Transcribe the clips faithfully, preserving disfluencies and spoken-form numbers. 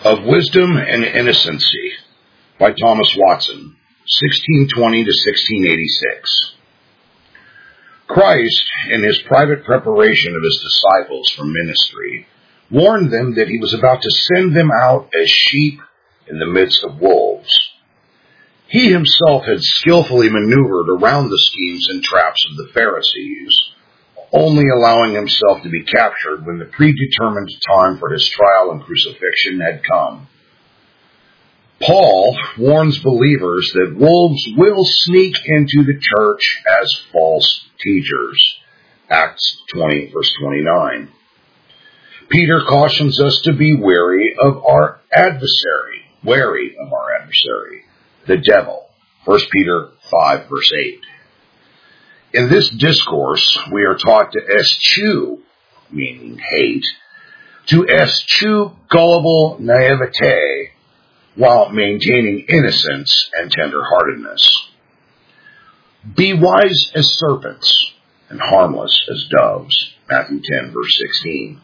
of Wisdom and Innocency by Thomas Watson, sixteen twenty to sixteen eighty-six. Christ, in his private preparation of his disciples for ministry, warned them that he was about to send them out as sheep in the midst of wolves. He himself had skillfully maneuvered around the schemes and traps of the Pharisees, only allowing himself to be captured when the predetermined time for his trial and crucifixion had come. Paul warns believers that wolves will sneak into the church as false teachers. Acts twenty, verse twenty-nine. Peter cautions us to be wary of our adversary, wary of our adversary, the devil. First Peter five, verse eight. In this discourse, we are taught to eschew, meaning hate, to eschew gullible naivete while maintaining innocence and tenderheartedness. Be wise as serpents and harmless as doves. Matthew ten, verse sixteen.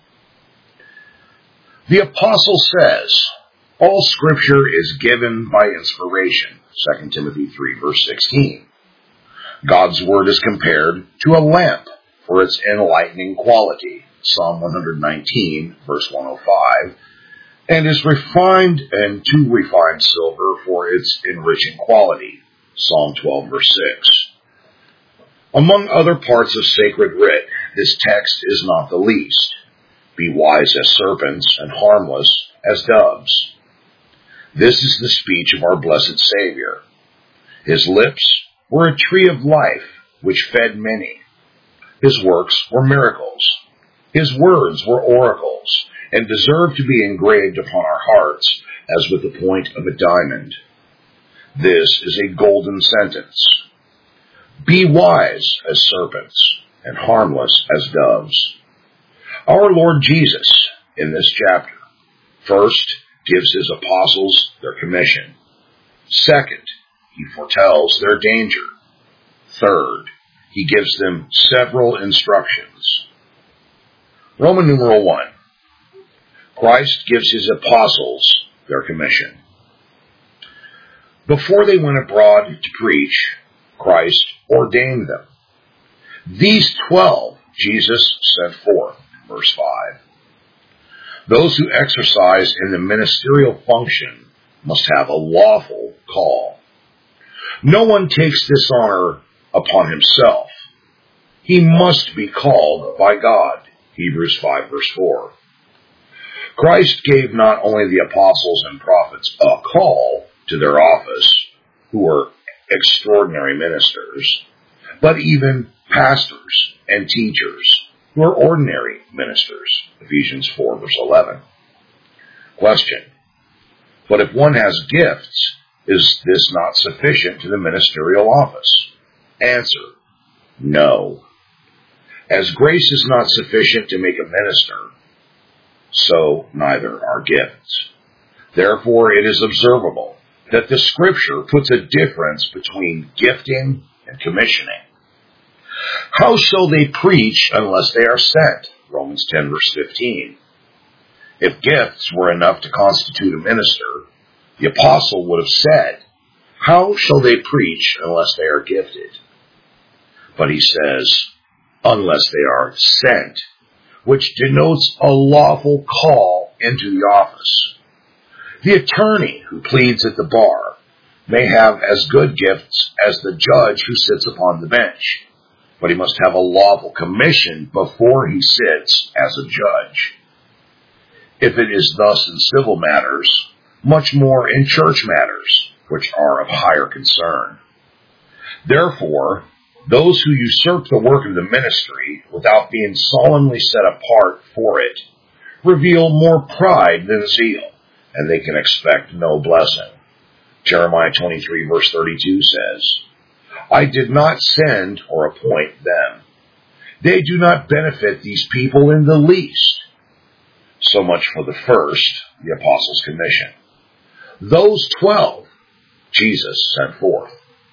The apostle says, all scripture is given by inspiration. Second Timothy three, verse sixteen. God's word is compared to a lamp for its enlightening quality. Psalm one nineteen, verse one oh five. And is refined and to refined silver for its enriching quality. Psalm twelve, verse six. Among other parts of sacred writ, this text is not the least. Be wise as serpents and harmless as doves. This is the speech of our blessed Savior. His lips were a tree of life which fed many. His works were miracles. His words were oracles, and deserve to be engraved upon our hearts as with the point of a diamond. This is a golden sentence. Be wise as serpents and harmless as doves. Our Lord Jesus, in this chapter, first gives his apostles their commission. Second, he foretells their danger. Third, he gives them several instructions. Roman numeral one. Christ gives his apostles their commission. Before they went abroad to preach, Christ ordained them. These twelve Jesus sent forth, verse five. Those who exercise in the ministerial function must have a lawful call. No one takes this honor upon himself. He must be called by God, Hebrews five, verse four. Christ gave not only the apostles and prophets a call to their office, who were extraordinary ministers, but even pastors and teachers, who are ordinary ministers, Ephesians four, verse eleven. Question. But if one has gifts, is this not sufficient to the ministerial office? Answer. No. As grace is not sufficient to make a minister, so neither are gifts. Therefore it is observable that the Scripture puts a difference between gifting and commissioning. How shall they preach unless they are sent? Romans ten, verse fifteen. If gifts were enough to constitute a minister, the apostle would have said, how shall they preach unless they are gifted? But he says, unless they are sent, which denotes a lawful call into the office. The attorney who pleads at the bar may have as good gifts as the judge who sits upon the bench, but he must have a lawful commission before he sits as a judge. If it is thus in civil matters, much more in church matters, which are of higher concern. Therefore, those who usurp the work of the ministry without being solemnly set apart for it reveal more pride than zeal, and they can expect no blessing. Jeremiah twenty-three, verse thirty-two says, I did not send or appoint them. They do not benefit these people in the least. So much for the first, the apostles' commission. Those twelve, Jesus sent forth.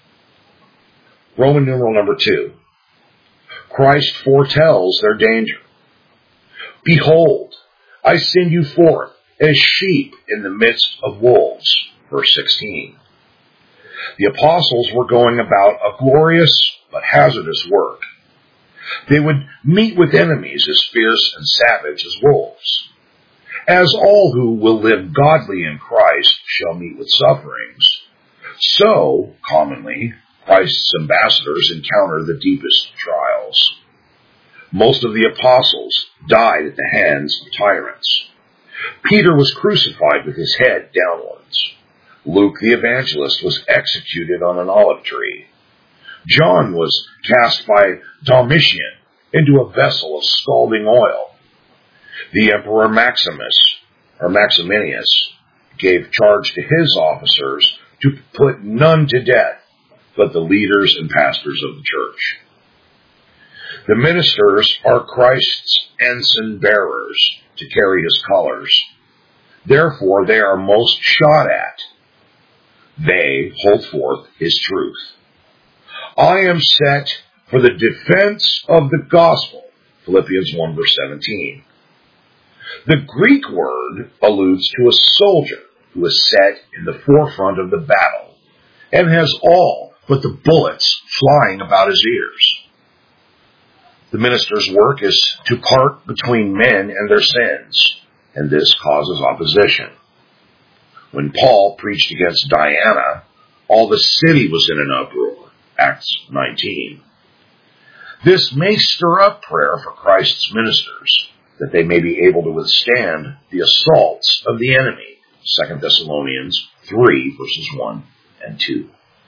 Roman numeral number two. Christ foretells their danger. Behold, I send you forth as sheep in the midst of wolves. Verse sixteen. The apostles were going about a glorious but hazardous work. They would meet with enemies as fierce and savage as wolves. As all who will live godly in Christ shall meet with sufferings, so, commonly, Christ's ambassadors encounter the deepest trials. Most of the apostles died at the hands of tyrants. Peter was crucified with his head downwards. Luke the evangelist was executed on an olive tree. John was cast by Domitian into a vessel of scalding oil. The Emperor Maximus, or Maximinius, gave charge to his officers to put none to death but the leaders and pastors of the church. The ministers are Christ's ensign bearers to carry his colors. Therefore they are most shot at. They hold forth his truth. I am set for the defense of the gospel. Philippians one verse seventeen. The Greek word alludes to a soldier who is set in the forefront of the battle and has all but the bullets flying about his ears. The minister's work is to part between men and their sins, and this causes opposition. When Paul preached against Diana, all the city was in an uproar. Acts nineteen. This may stir up prayer for Christ's ministers, that they may be able to withstand the assaults of the enemy. Second Thessalonians three, verses one and two.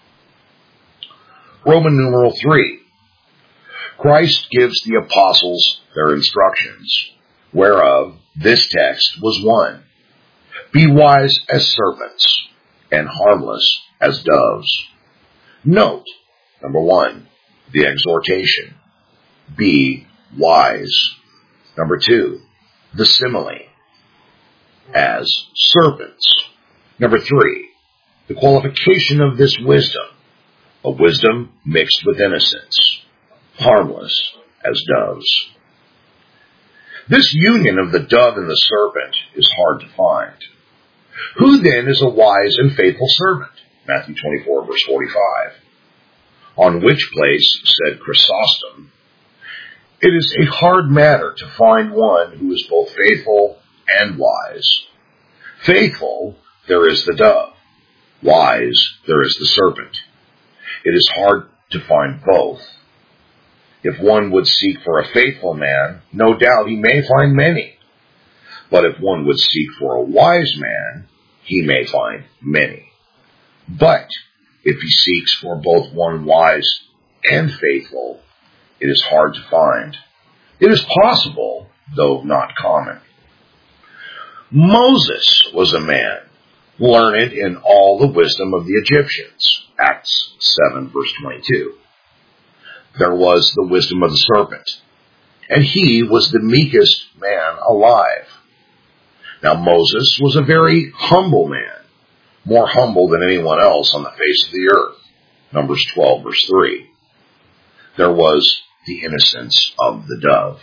Roman numeral three. Christ gives the apostles their instructions, whereof this text was one. Be wise as serpents, and harmless as doves. Note, number one, the exhortation. Be wise. Number two, the simile. As serpents. Number three, the qualification of this wisdom. A wisdom mixed with innocence. Harmless as doves. This union of the dove and the serpent is hard to find. Who then is a wise and faithful servant? Matthew twenty-four, verse forty-five. On which place, said Chrysostom, it is a hard matter to find one who is both faithful and wise. Faithful, there is the dove. Wise, there is the serpent. It is hard to find both. If one would seek for a faithful man, no doubt he may find many. But if one would seek for a wise man, he may find many. But if he seeks for both one wise and faithful, it is hard to find. It is possible, though not common. Moses was a man, learned in all the wisdom of the Egyptians. Acts seven, verse twenty-two. There was the wisdom of the serpent, and he was the meekest man alive. Now Moses was a very humble man, more humble than anyone else on the face of the earth. Numbers twelve, verse three. There was the innocence of the dove.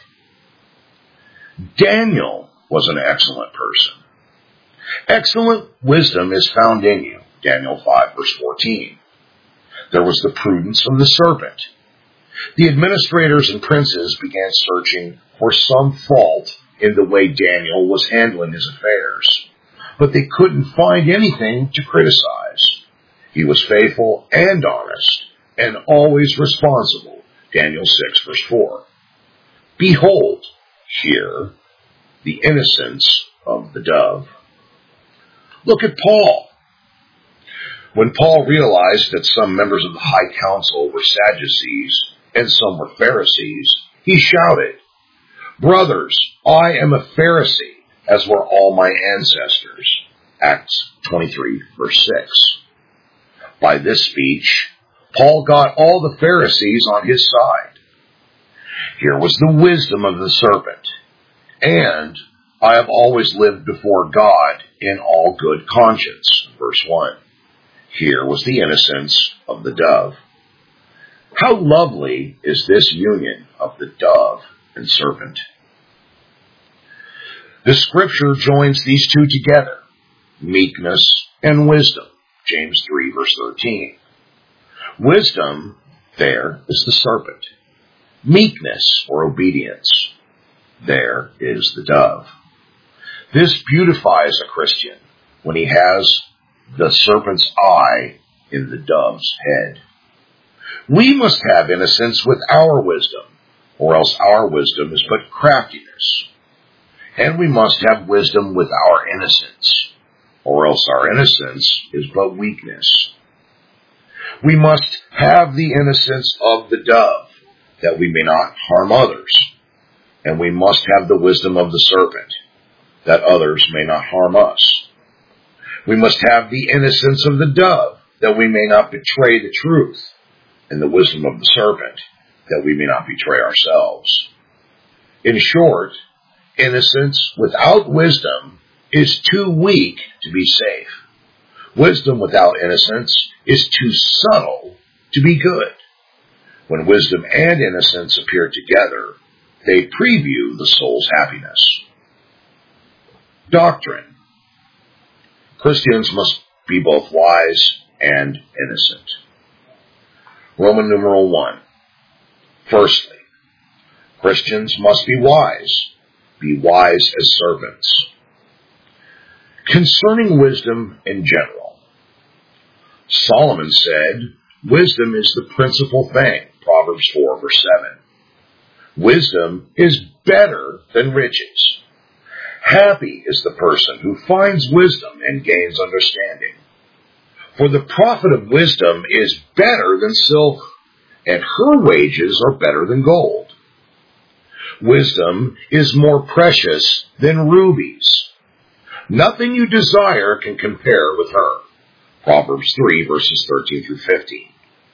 Daniel was an excellent person. Excellent wisdom is found in you. Daniel five, verse fourteen. There was the prudence of the serpent. The administrators and princes began searching for some fault in the way Daniel was handling his affairs, but they couldn't find anything to criticize. He was faithful and honest, and always responsible. Daniel six, verse four. Behold, here, the innocence of the dove. Look at Paul. When Paul realized that some members of the high council were Sadducees and some were Pharisees, he shouted, Brothers, I am a Pharisee, as were all my ancestors. Acts twenty-three, verse six. By this speech, Paul got all the Pharisees on his side. Here was the wisdom of the serpent, and I have always lived before God in all good conscience. Verse one. Here was the innocence of the dove. How lovely is this union of the dove and serpent. The scripture joins these two together, meekness and wisdom, James three, verse thirteen. Wisdom, there, is the serpent. Meekness, or obedience, there is the dove. This beautifies a Christian when he has the serpent's eye in the dove's head. We must have innocence with our wisdom, or else our wisdom is but craftiness. And we must have wisdom with our innocence, or else our innocence is but weakness. We must have the innocence of the dove, that we may not harm others. And we must have the wisdom of the serpent, that others may not harm us. We must have the innocence of the dove, that we may not betray the truth, and the wisdom of the serpent, that we may not betray ourselves. In short, innocence without wisdom is too weak to be safe. Wisdom without innocence is too subtle to be good. When wisdom and innocence appear together, they preview the soul's happiness. Doctrine. Christians must be both wise and innocent. Roman numeral one. Firstly, Christians must be wise. Be wise as serpents. Concerning wisdom in general, Solomon said, wisdom is the principal thing, Proverbs four, verse seven. Wisdom is better than riches. Happy is the person who finds wisdom and gains understanding. For the profit of wisdom is better than silver, and her wages are better than gold. Wisdom is more precious than rubies. Nothing you desire can compare with her. Proverbs three, verses thirteen through fifteen.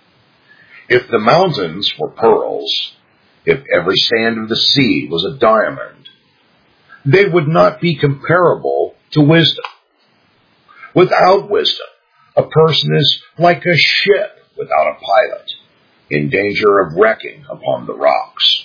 If the mountains were pearls, if every sand of the sea was a diamond, they would not be comparable to wisdom. Without wisdom, a person is like a ship without a pilot, in danger of wrecking upon the rocks.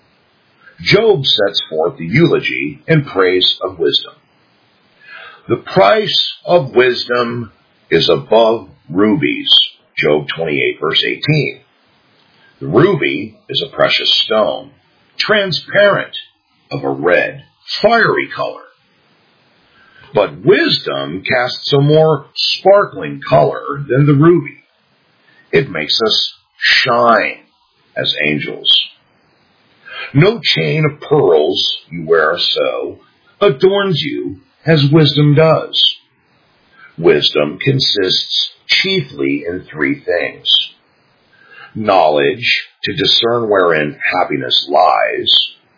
Job sets forth the eulogy and praise of wisdom. The price of wisdom is above rubies, Job twenty-eight, verse eighteen. The ruby is a precious stone, transparent, of a red, fiery color. But wisdom casts a more sparkling color than the ruby. It makes us shine as angels. No chain of pearls you wear so adorns you as wisdom does. Wisdom consists chiefly in three things. Knowledge, to discern wherein happiness lies.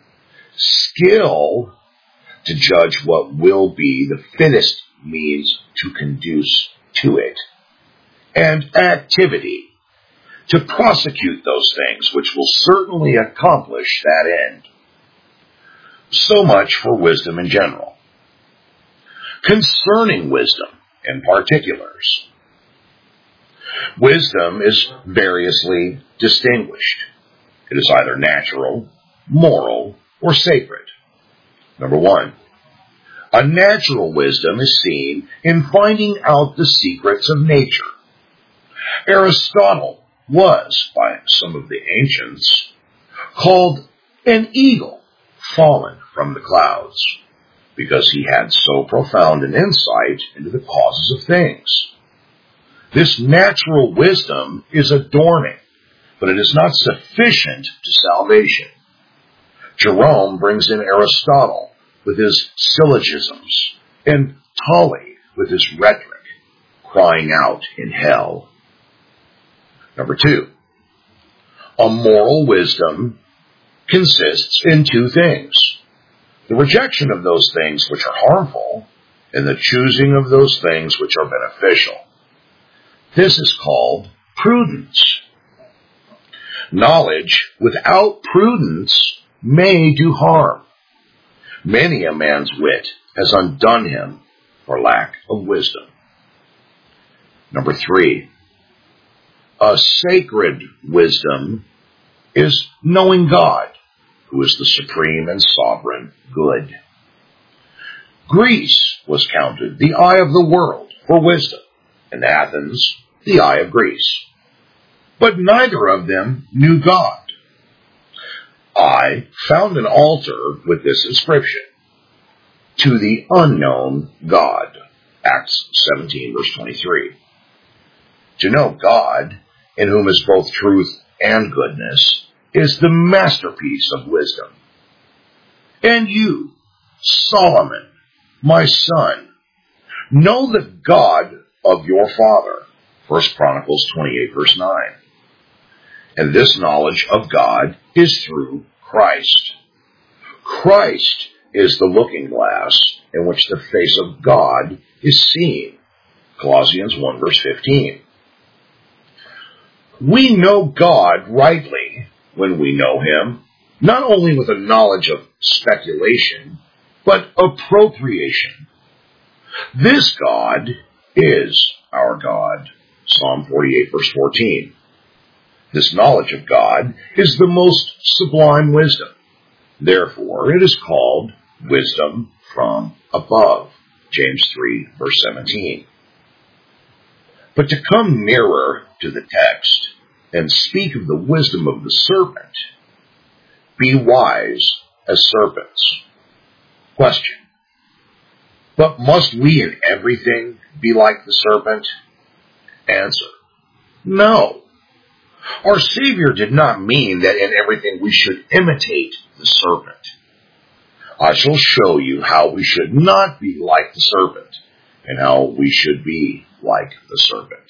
Skill, to judge what will be the fittest means to conduce to it. And activity, to prosecute those things which will certainly accomplish that end. So much for wisdom in general. Concerning wisdom in particulars. Wisdom is variously distinguished. It is either natural, moral, or sacred. Number one, a natural wisdom is seen in finding out the secrets of nature. Aristotle was, by some of the ancients, called an eagle fallen from the clouds, because he had so profound an insight into the causes of things. This natural wisdom is adorning, but it is not sufficient to salvation. Jerome brings in Aristotle with his syllogisms, and Tully with his rhetoric, crying out in hell. Number two, a moral wisdom consists in two things. The rejection of those things which are harmful, and the choosing of those things which are beneficial. This is called prudence. Knowledge without prudence may do harm. Many a man's wit has undone him for lack of wisdom. Number three, a sacred wisdom is knowing God, who is the supreme and sovereign good. Greece was counted the eye of the world for wisdom, and Athens the eye of Greece. But neither of them knew God. I found an altar with this inscription: to the unknown God. Acts seventeen, verse twenty-three. To know God, in whom is both truth and goodness, is the masterpiece of wisdom. And you, Solomon, my son, know the God of your father. First Chronicles twenty-eight, verse nine. And this knowledge of God is through Christ. Christ is the looking glass in which the face of God is seen. Colossians one, verse fifteen. We know God rightly when we know him, not only with a knowledge of speculation, but appropriation. This God is our God. Psalm forty-eight, verse fourteen. This knowledge of God is the most sublime wisdom. Therefore, it is called wisdom from above. James three, verse seventeen. But to come nearer to the text and speak of the wisdom of the serpent, be wise as serpents. Question: but must we in everything be like the serpent? Answer: no. Our Savior did not mean that in everything we should imitate the serpent. I shall show you how we should not be like the serpent, and how we should be like the serpent.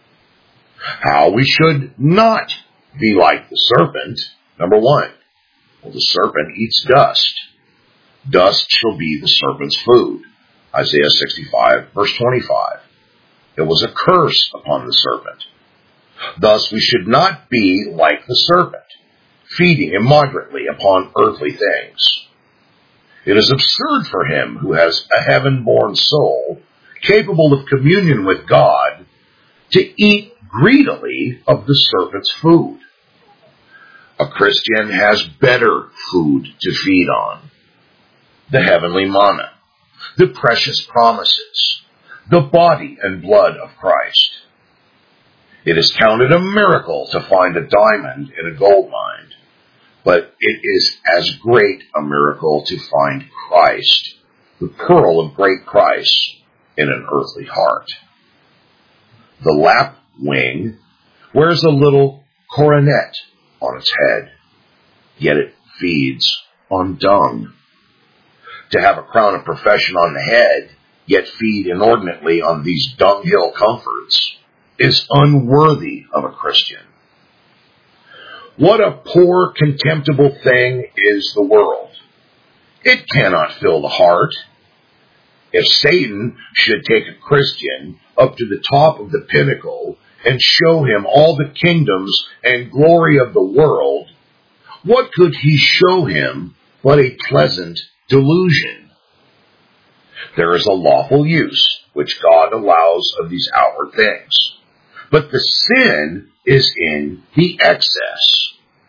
How we should not be like the serpent. Number one, well, the serpent eats dust. Dust shall be the serpent's food. Isaiah sixty-five, verse twenty-five. It was a curse upon the serpent. Thus we should not be like the serpent, feeding immoderately upon earthly things. It is absurd for him who has a heaven-born soul, capable of communion with God, to eat greedily of the serpent's food. A Christian has better food to feed on: the heavenly manna, the precious promises, the body and blood of Christ. It is counted a miracle to find a diamond in a gold mine, but it is as great a miracle to find Christ, the pearl of great price, in an earthly heart. The lapwing wears a little coronet on its head, yet it feeds on dung. To have a crown of profession on the head, yet feed inordinately on these dunghill comforts, is unworthy of a Christian. What a poor, contemptible thing is the world. It cannot fill the heart. If Satan should take a Christian up to the top of the pinnacle and show him all the kingdoms and glory of the world, what could he show him but a pleasant delusion? There is a lawful use which God allows of these outward things, but the sin is in the excess.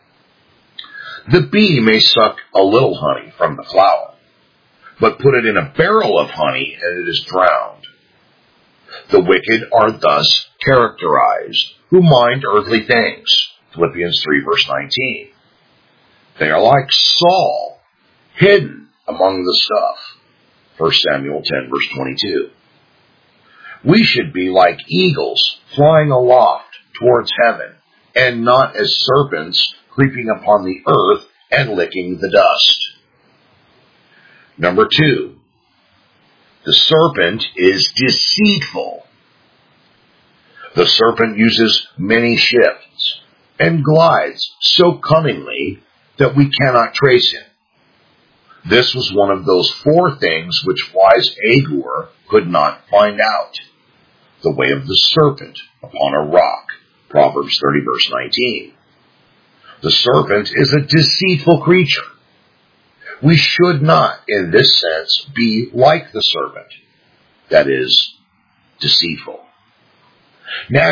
The bee may suck a little honey from the flower, but put it in a barrel of honey and it is drowned. The wicked are thus characterized, who mind earthly things. Philippians three, verse nineteen. They are like Saul, hidden among the stuff. First Samuel ten, verse twenty-two. We should be like eagles flying aloft towards heaven, and not as serpents creeping upon the earth and licking the dust. Number two, the serpent is deceitful. The serpent uses many shifts and glides so cunningly that we cannot trace him. This was one of those four things which wise Agur could not find out: the way of the serpent upon a rock. Proverbs thirty, verse nineteen. The serpent is a deceitful creature. We should not, in this sense, be like the serpent, that is, deceitful.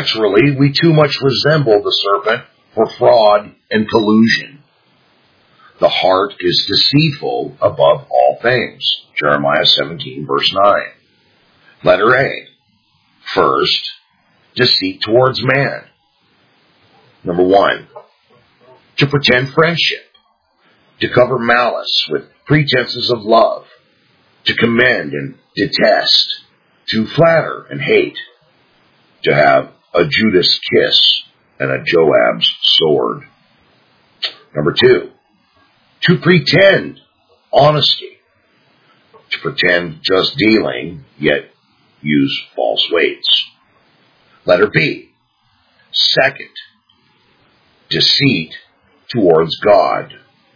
Naturally, we too much resemble the serpent for fraud and collusion. The heart is deceitful above all things. Jeremiah seventeen, verse nine. Letter A. First, deceit towards man. Number one, to pretend friendship, to cover malice with pretenses of love, to commend and detest, to flatter and hate, to have a Judas kiss and a Joab's sword. Number two, to pretend honesty, to pretend just dealing, yet use false weights. Letter B. Second, deceit towards God.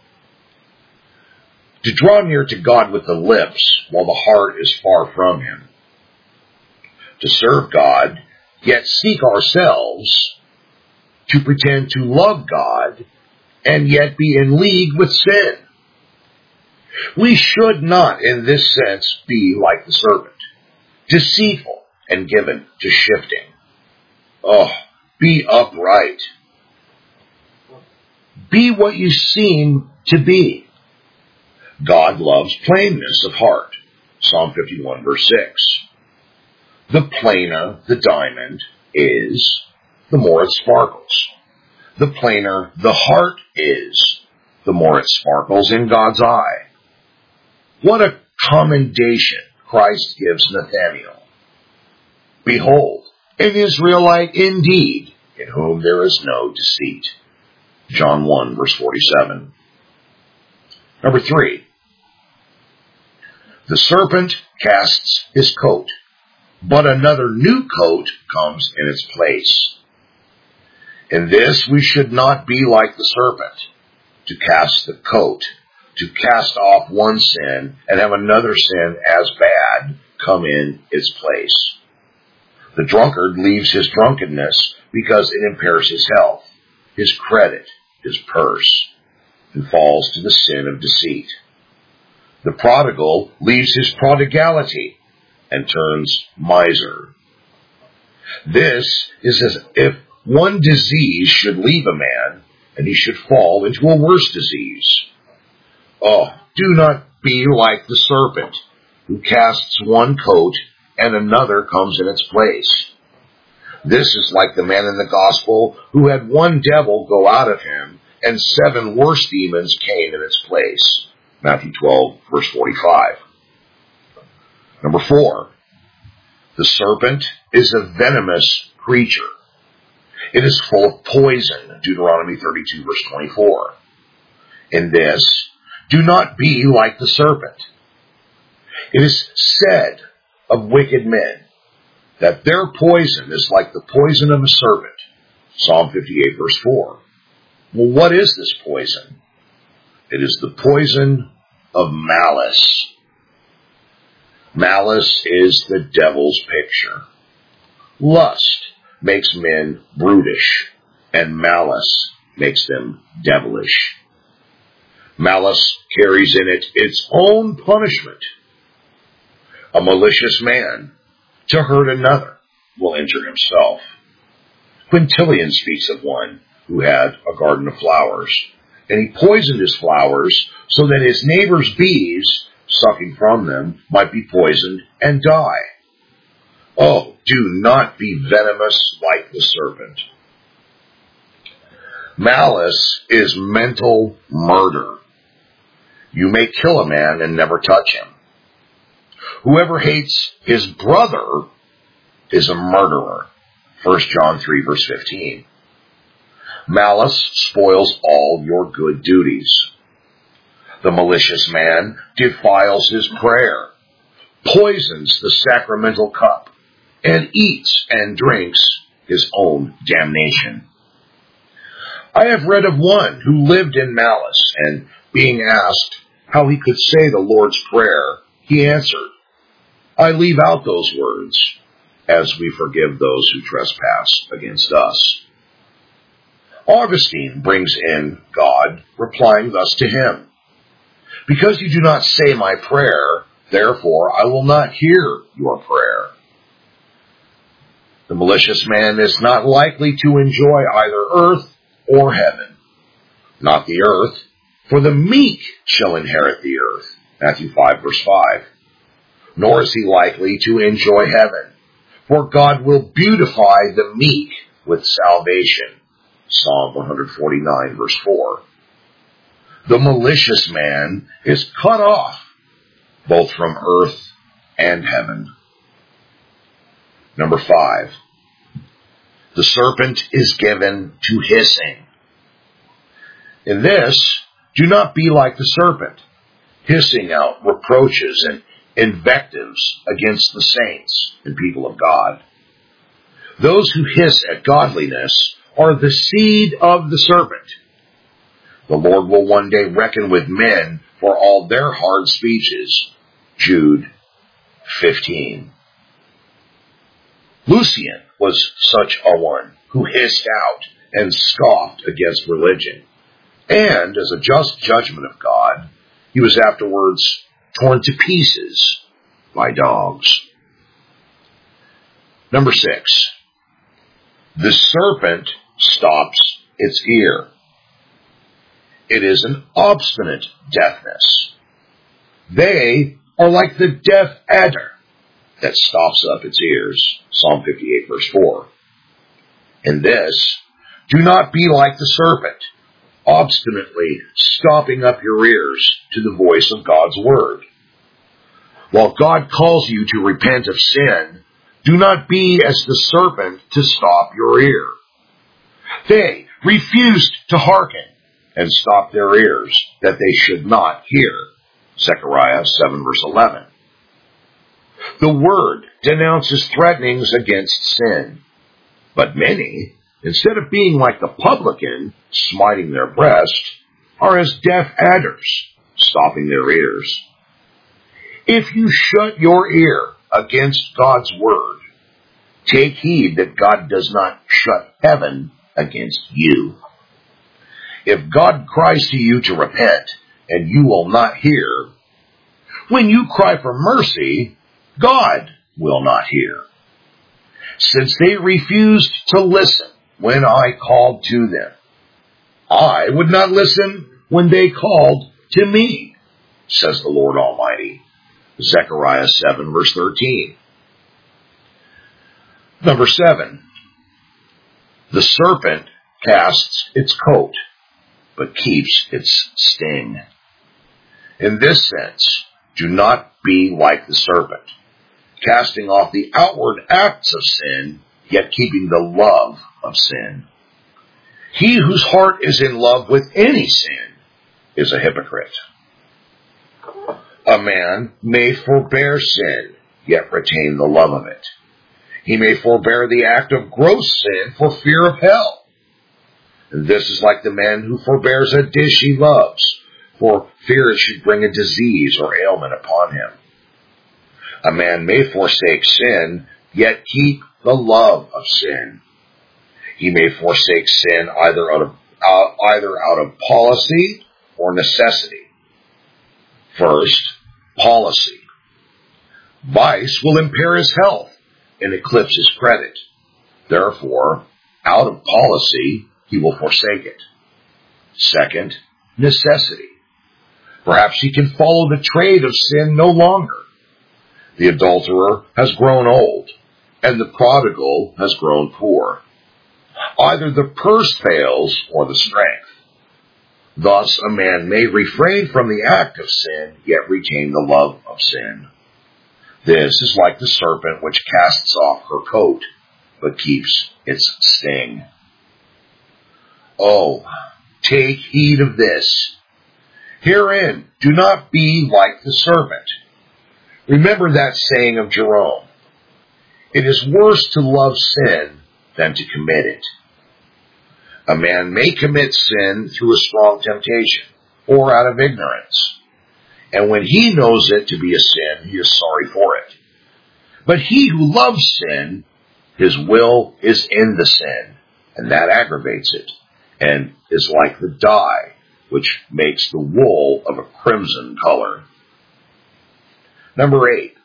To draw near to God with the lips while the heart is far from Him. To serve God, yet seek ourselves. To pretend to love God, and yet be in league with sin. We should not, in this sense, be like the serpent, deceitful and given to shifting. Oh, be upright. Be what you seem to be. God loves plainness of heart. Psalm fifty-one, verse six. The plainer the diamond is, the more it sparkles. The plainer the heart is, the more it sparkles in God's eye. What a commendation Christ gives Nathanael. Behold, an Israelite indeed, in whom there is no deceit. John one, verse forty-seven. Number three. The serpent casts his coat, but another new coat comes in its place. In this we should not be like the serpent, to cast the coat, to cast off one sin and have another sin as bad come in its place. The drunkard leaves his drunkenness because it impairs his health, his credit, his purse, and falls to the sin of deceit. The prodigal leaves his prodigality and turns miser. This is as if one disease should leave a man and he should fall into a worse disease. Oh, do not be like the serpent, who casts one coat and another comes in its place. This is like the man in the gospel who had one devil go out of him and seven worse demons came in its place. Matthew twelve, verse forty-five. Number four, the serpent is a venomous creature. It is full of poison, Deuteronomy thirty-two, verse twenty-four. In this, do not be like the serpent. It is said of wicked men that their poison is like the poison of a serpent. Psalm fifty-eight, verse four. Well, what is this poison? It is the poison of malice. Malice is the devil's picture. Lust makes men brutish, and malice makes them devilish. Malice carries in it its own punishment. A malicious man, to hurt another, will injure himself. Quintilian speaks of one who had a garden of flowers, and he poisoned his flowers so that his neighbor's bees, sucking from them, might be poisoned and die. Oh, do not be venomous like the serpent. Malice is mental murder. You may kill a man and never touch him. Whoever hates his brother is a murderer. First John three, verse fifteen. Malice spoils all your good duties. The malicious man defiles his prayer, poisons the sacramental cup, and eats and drinks his own damnation. I have read of one who lived in malice, and being asked how he could say the Lord's Prayer, he answered, I leave out those words, as we forgive those who trespass against us. Augustine brings in God, replying thus to him, because you do not say my prayer, therefore I will not hear your prayer. The malicious man is not likely to enjoy either earth or heaven. Not the earth, For the meek shall inherit the earth. Matthew five, verse five. Nor is he likely to enjoy heaven, for God will beautify the meek with salvation. Psalm one forty-nine, verse four. The malicious man is cut off, both from earth and heaven. Number five. The serpent is given to hissing. In this, do not be like the serpent, hissing out reproaches and invectives against the saints and people of God. Those who hiss at godliness are the seed of the serpent. The Lord will one day reckon with men for all their hard speeches. Jude fifteen. Lucian was such a one who hissed out and scoffed against religion. And as a just judgment of God, he was afterwards torn to pieces by dogs. Number six. The serpent stops its ear. It is an obstinate deafness. They are like the deaf adder that stops up its ears. Psalm fifty-eight, verse four. In this, do not be like the serpent, obstinately stopping up your ears to the voice of God's word. While God calls you to repent of sin, do not be as the serpent to stop your ear. They refused to hearken and stopped their ears that they should not hear. Zechariah seven, verse eleven. The word denounces threatenings against sin. But many, instead of being like the publican, smiting their breast, are as deaf adders, stopping their ears. If you shut your ear against God's word, take heed that God does not shut heaven against you. If God cries to you to repent, and you will not hear, when you cry for mercy, God will not hear. Since they refused to listen when I called to them, I would not listen when they called to me, says the Lord Almighty. Zechariah seven, verse thirteen. Number seven. The serpent casts its coat, but keeps its sting. In this sense, do not be like the serpent, casting off the outward acts of sin, yet keeping the love of sin. He whose heart is in love with any sin is a hypocrite. A man may forbear sin, yet retain the love of it. He may forbear the act of gross sin for fear of hell. And this is like the man who forbears a dish he loves, for fear it should bring a disease or ailment upon him. A man may forsake sin, yet keep the love of sin. He may forsake sin either out of uh, either out of policy or necessity. First, policy. Vice will impair his health and eclipse his credit. Therefore, out of policy, he will forsake it. Second, necessity. Perhaps he can follow the trade of sin no longer. The adulterer has grown old, and the prodigal has grown poor. Either the purse fails or the strength. Thus, a man may refrain from the act of sin, yet retain the love of sin. This is like the serpent which casts off her coat, but keeps its sting. Oh, take heed of this. Herein, do not be like the serpent. Remember that saying of Jerome. It is worse to love sin than to commit it. A man may commit sin through a strong temptation or out of ignorance. And when he knows it to be a sin, he is sorry for it. But he who loves sin, his will is in the sin, and that aggravates it, and is like the dye, which makes the wool of a crimson color. Number eight.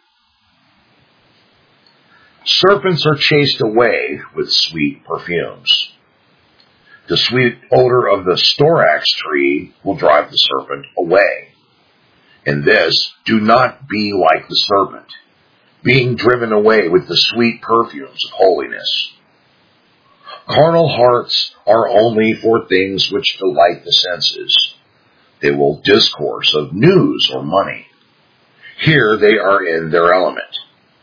Serpents are chased away with sweet perfumes. The sweet odor of the storax tree will drive the serpent away. In this, do not be like the serpent, being driven away with the sweet perfumes of holiness. Carnal hearts are only for things which delight the senses. They will discourse of news or money. Here they are in their element.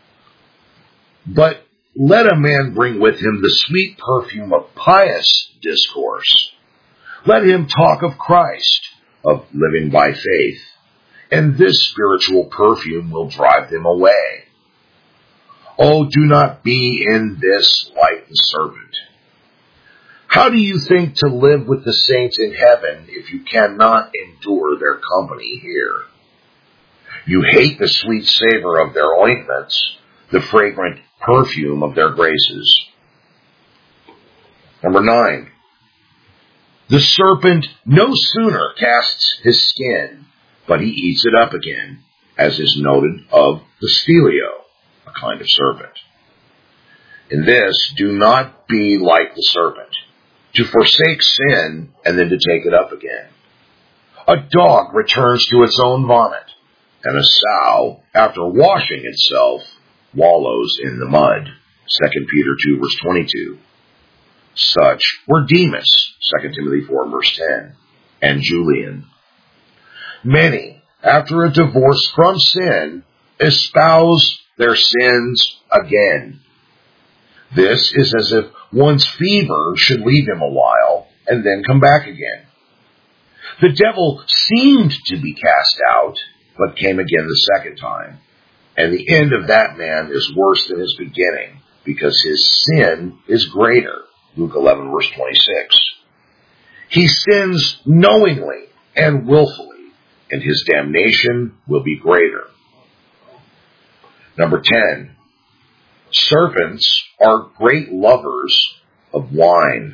But let a man bring with him the sweet perfume of pious discourse. Let him talk of Christ, of living by faith, and this spiritual perfume will drive them away. Oh, do not be in this like the serpent. How do you think to live with the saints in heaven if you cannot endure their company here? You hate the sweet savor of their ointments, the fragrant perfume of their graces. Number nine. The serpent no sooner casts his skin, but he eats it up again, as is noted of the stelio, a kind of serpent. In this, do not be like the serpent, to forsake sin and then to take it up again. A dog returns to its own vomit, and a sow, after washing itself, wallows in the mud. Second Peter two, verse twenty-two. Such were Demas, Second Timothy four, verse ten, and Julian. Many, after a divorce from sin, espouse their sins again. This is as if one's fever should leave him a while and then come back again. The devil seemed to be cast out, but came again the second time. And the end of that man is worse than his beginning, because his sin is greater. Luke eleven, verse twenty-six. He sins knowingly and willfully, and his damnation will be greater. Number ten. Serpents are great lovers of wine.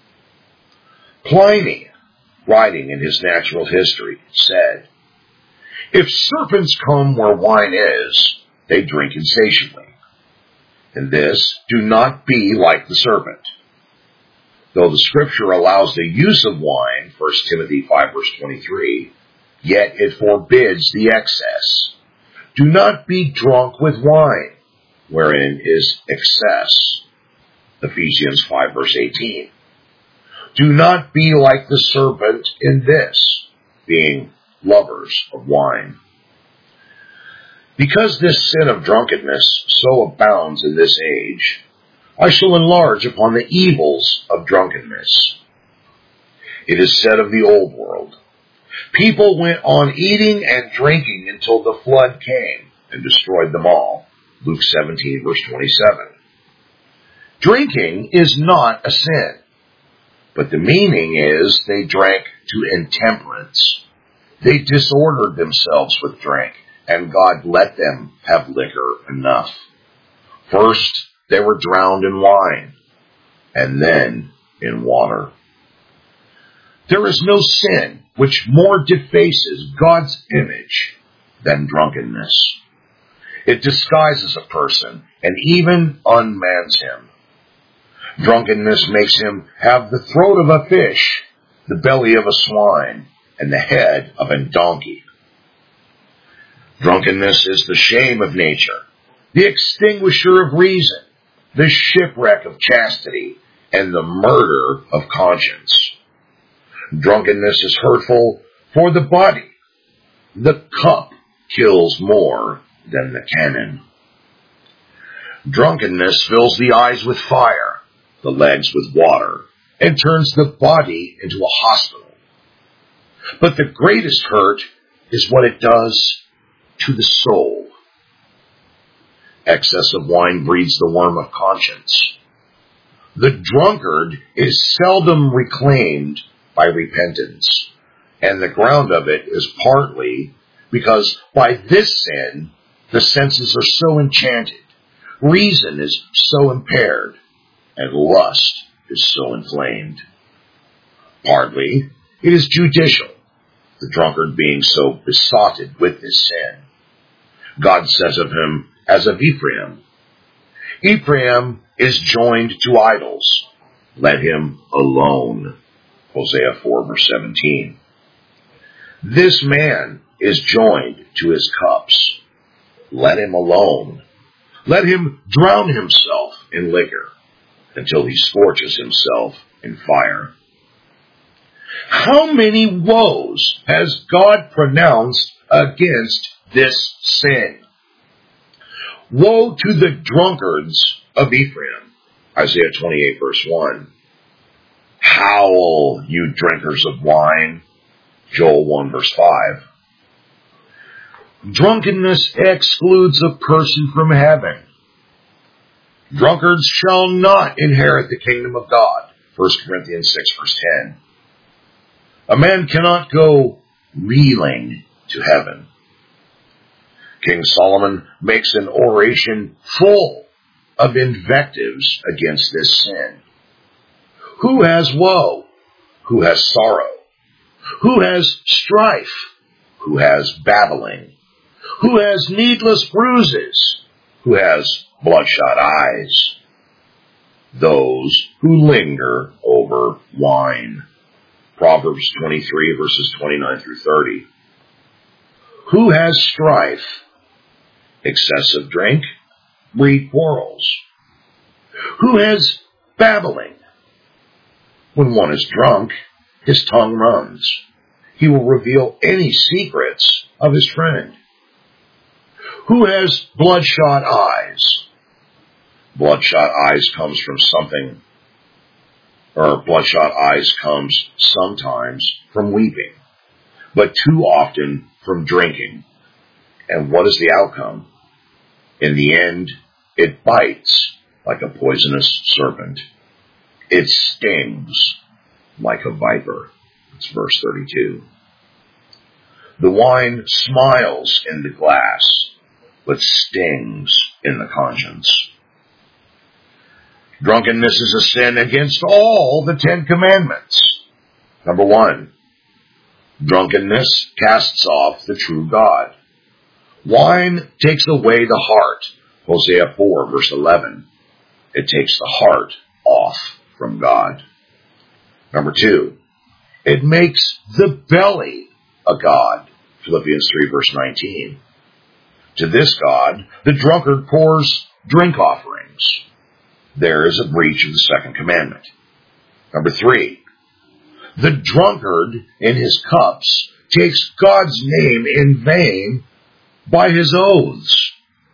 Pliny, writing in his Natural History, said, "If serpents come where wine is, they drink insatiably. In this, do not be like the serpent." Though the Scripture allows the use of wine, First Timothy five, verse twenty-three, yet it forbids the excess. Do not be drunk with wine, wherein is excess. Ephesians five, verse eighteen. Do not be like the serpent in this, being lovers of wine. Because this sin of drunkenness so abounds in this age, I shall enlarge upon the evils of drunkenness. It is said of the old world, people went on eating and drinking until the flood came and destroyed them all. Luke seventeen, verse twenty-seven. Drinking is not a sin, but the meaning is they drank to intemperance. They disordered themselves with drink, and God let them have liquor enough. First, they were drowned in wine, and then in water. There is no sin which more defaces God's image than drunkenness. It disguises a person and even unmans him. Drunkenness makes him have the throat of a fish, the belly of a swine, and the head of a donkey. Drunkenness is the shame of nature, the extinguisher of reason, the shipwreck of chastity, and the murder of conscience. Drunkenness is hurtful for the body. The cup kills more than the cannon. Drunkenness fills the eyes with fire, the legs with water, and turns the body into a hospital. But the greatest hurt is what it does to the soul. Excess of wine breeds the worm of conscience. The drunkard is seldom reclaimed by repentance, and the ground of it is partly because by this sin the senses are so enchanted, reason is so impaired, and lust is so inflamed. Partly it is judicial, the drunkard being so besotted with this sin. God says of him, as of Ephraim, Ephraim is joined to idols. Let him alone. Hosea four, verse seventeen. This man is joined to his cups. Let him alone. Let him drown himself in liquor until he scorches himself in fire. How many woes has God pronounced against this sin? Woe to the drunkards of Ephraim. Isaiah twenty-eight, verse one. Howl, you drinkers of wine. Joel one, verse five. Drunkenness excludes a person from heaven. Drunkards shall not inherit the kingdom of God. First Corinthians six, verse ten. A man cannot go reeling to heaven. King Solomon makes an oration full of invectives against this sin. Who has woe? Who has sorrow? Who has strife? Who has babbling? Who has needless bruises? Who has bloodshot eyes? Those who linger over wine. Proverbs twenty-three, verses twenty-nine through thirty. Who has strife? Excessive drink breed quarrels. Who has babbling? When one is drunk, his tongue runs. He will reveal any secrets of his friend. Who has bloodshot eyes? Bloodshot eyes comes from something, or bloodshot eyes comes sometimes from weeping, but too often from drinking. And what is the outcome? In the end, it bites like a poisonous serpent. It stings like a viper. That's verse thirty-two. The wine smiles in the glass, but stings in the conscience. Drunkenness is a sin against all the Ten Commandments. Number one, drunkenness casts off the true God. Wine takes away the heart. Hosea four, verse eleven. It takes the heart off from God. Number two, it makes the belly a god. Philippians three, verse nineteen. To this god, the drunkard pours drink offerings. There is a breach of the second commandment. Number three, the drunkard in his cups takes God's name in vain by his oaths.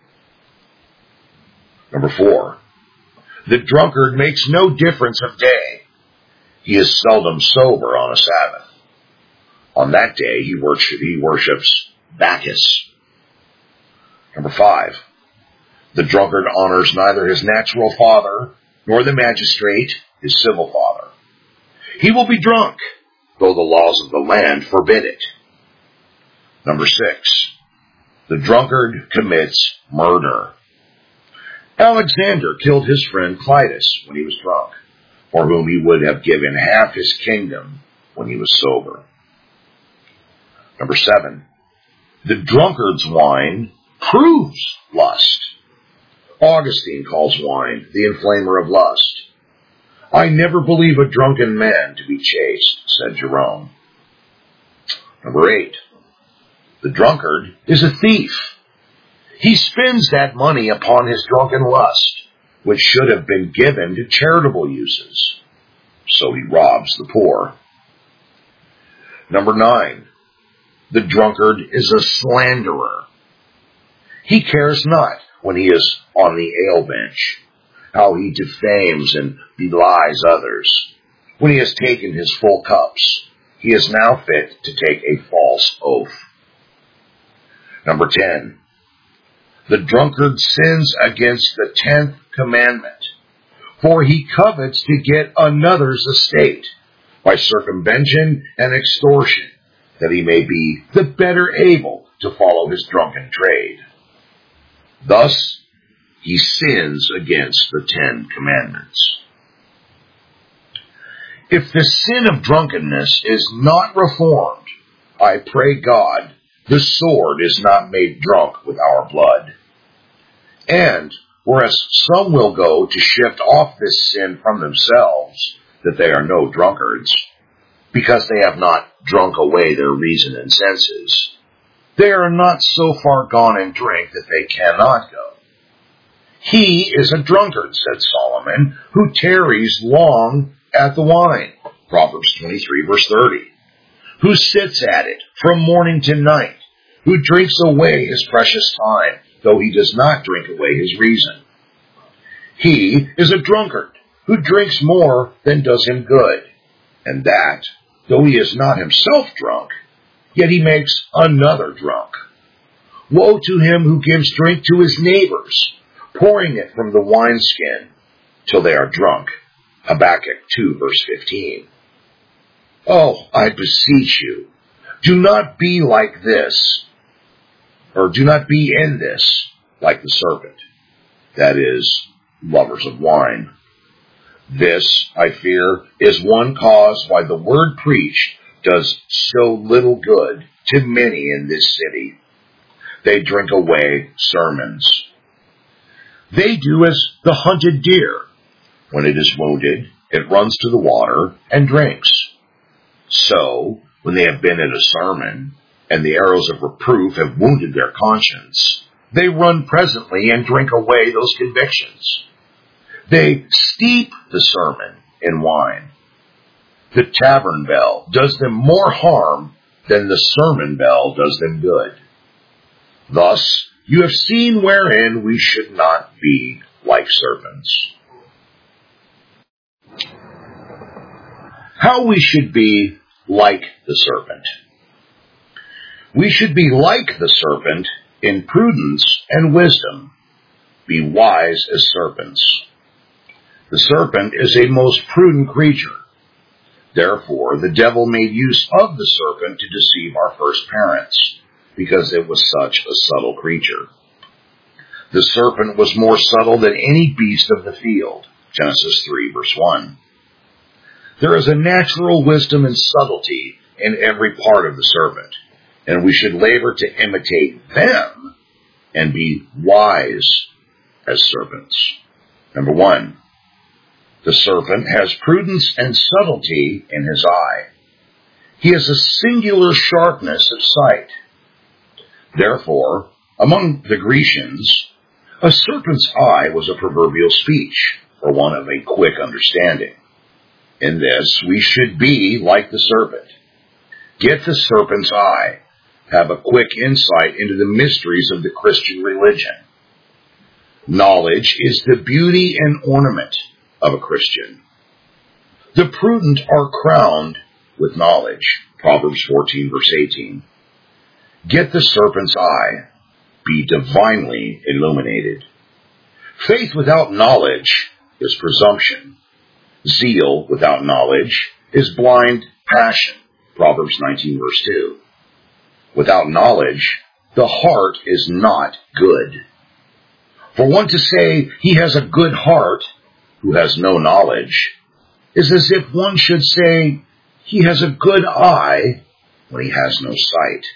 Number four, the drunkard makes no difference of day. He is seldom sober on a Sabbath. On that day, he worships, he worships Bacchus. Number five, the drunkard honors neither his natural father nor the magistrate, his civil father. He will be drunk, though the laws of the land forbid it. Number six, the drunkard commits murder. Alexander killed his friend Clytus when he was drunk, for whom he would have given half his kingdom when he was sober. Number seven, the drunkard's wine proves lust. Augustine calls wine the inflamer of lust. I never believe a drunken man to be chaste, said Jerome. Number eight, the drunkard is a thief. He spends that money upon his drunken lust, which should have been given to charitable uses. So he robs the poor. Number nine, the drunkard is a slanderer. He cares not when he is on the ale bench, how he defames and belies others. When he has taken his full cups, he is now fit to take a false oath. Number ten, the drunkard sins against the tenth commandment, for he covets to get another's estate by circumvention and extortion, that he may be the better able to follow his drunken trade. Thus, he sins against the Ten Commandments. If the sin of drunkenness is not reformed, I pray God the sword is not made drunk with our blood. And whereas some will go to shift off this sin from themselves, that they are no drunkards, because they have not drunk away their reason and senses. They are not so far gone in drink that they cannot go. He is a drunkard, said Solomon, who tarries long at the wine, Proverbs twenty-three, verse thirty, who sits at it from morning to night, who drinks away his precious time, though he does not drink away his reason. He is a drunkard, who drinks more than does him good, and that, though he is not himself drunk, yet he makes another drunk. Woe to him who gives drink to his neighbors, pouring it from the wineskin, till they are drunk. Habakkuk two, verse fifteen. Oh, I beseech you, do not be like this, or do not be in this like the serpent, that is, lovers of wine. This, I fear, is one cause why the word preached does so little good to many in this city. They drink away sermons. They do as the hunted deer. When it is wounded, it runs to the water and drinks. So, when they have been at a sermon, and the arrows of reproof have wounded their conscience, they run presently and drink away those convictions. They steep the sermon in wine. The tavern bell does them more harm than the sermon bell does them good. Thus, you have seen wherein we should not be like serpents. How we should be like the serpent. We should be like the serpent in prudence and wisdom. Be wise as serpents. The serpent is a most prudent creature. Therefore, the devil made use of the serpent to deceive our first parents, because it was such a subtle creature. The serpent was more subtle than any beast of the field. Genesis three, verse one. There is a natural wisdom and subtlety in every part of the serpent, and we should labor to imitate them and be wise as serpents. Number one, the serpent has prudence and subtlety in his eye. He has a singular sharpness of sight. Therefore, among the Grecians, a serpent's eye was a proverbial speech, or one of a quick understanding. In this, we should be like the serpent. Get the serpent's eye. Have a quick insight into the mysteries of the Christian religion. Knowledge is the beauty and ornament of a Christian. The prudent are crowned with knowledge. Proverbs fourteen, verse eighteen. Get the serpent's eye. Be divinely illuminated. Faith without knowledge is presumption. Zeal without knowledge is blind passion. Proverbs nineteen, verse two. Without knowledge, the heart is not good. For one to say he has a good heart who has no knowledge is as if one should say he has a good eye when he has no sight.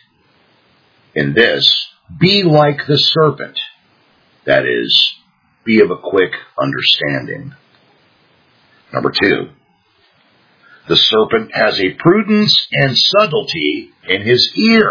In this, be like the serpent, that is, be of a quick understanding. Number two, the serpent has a prudence and subtlety in his ear.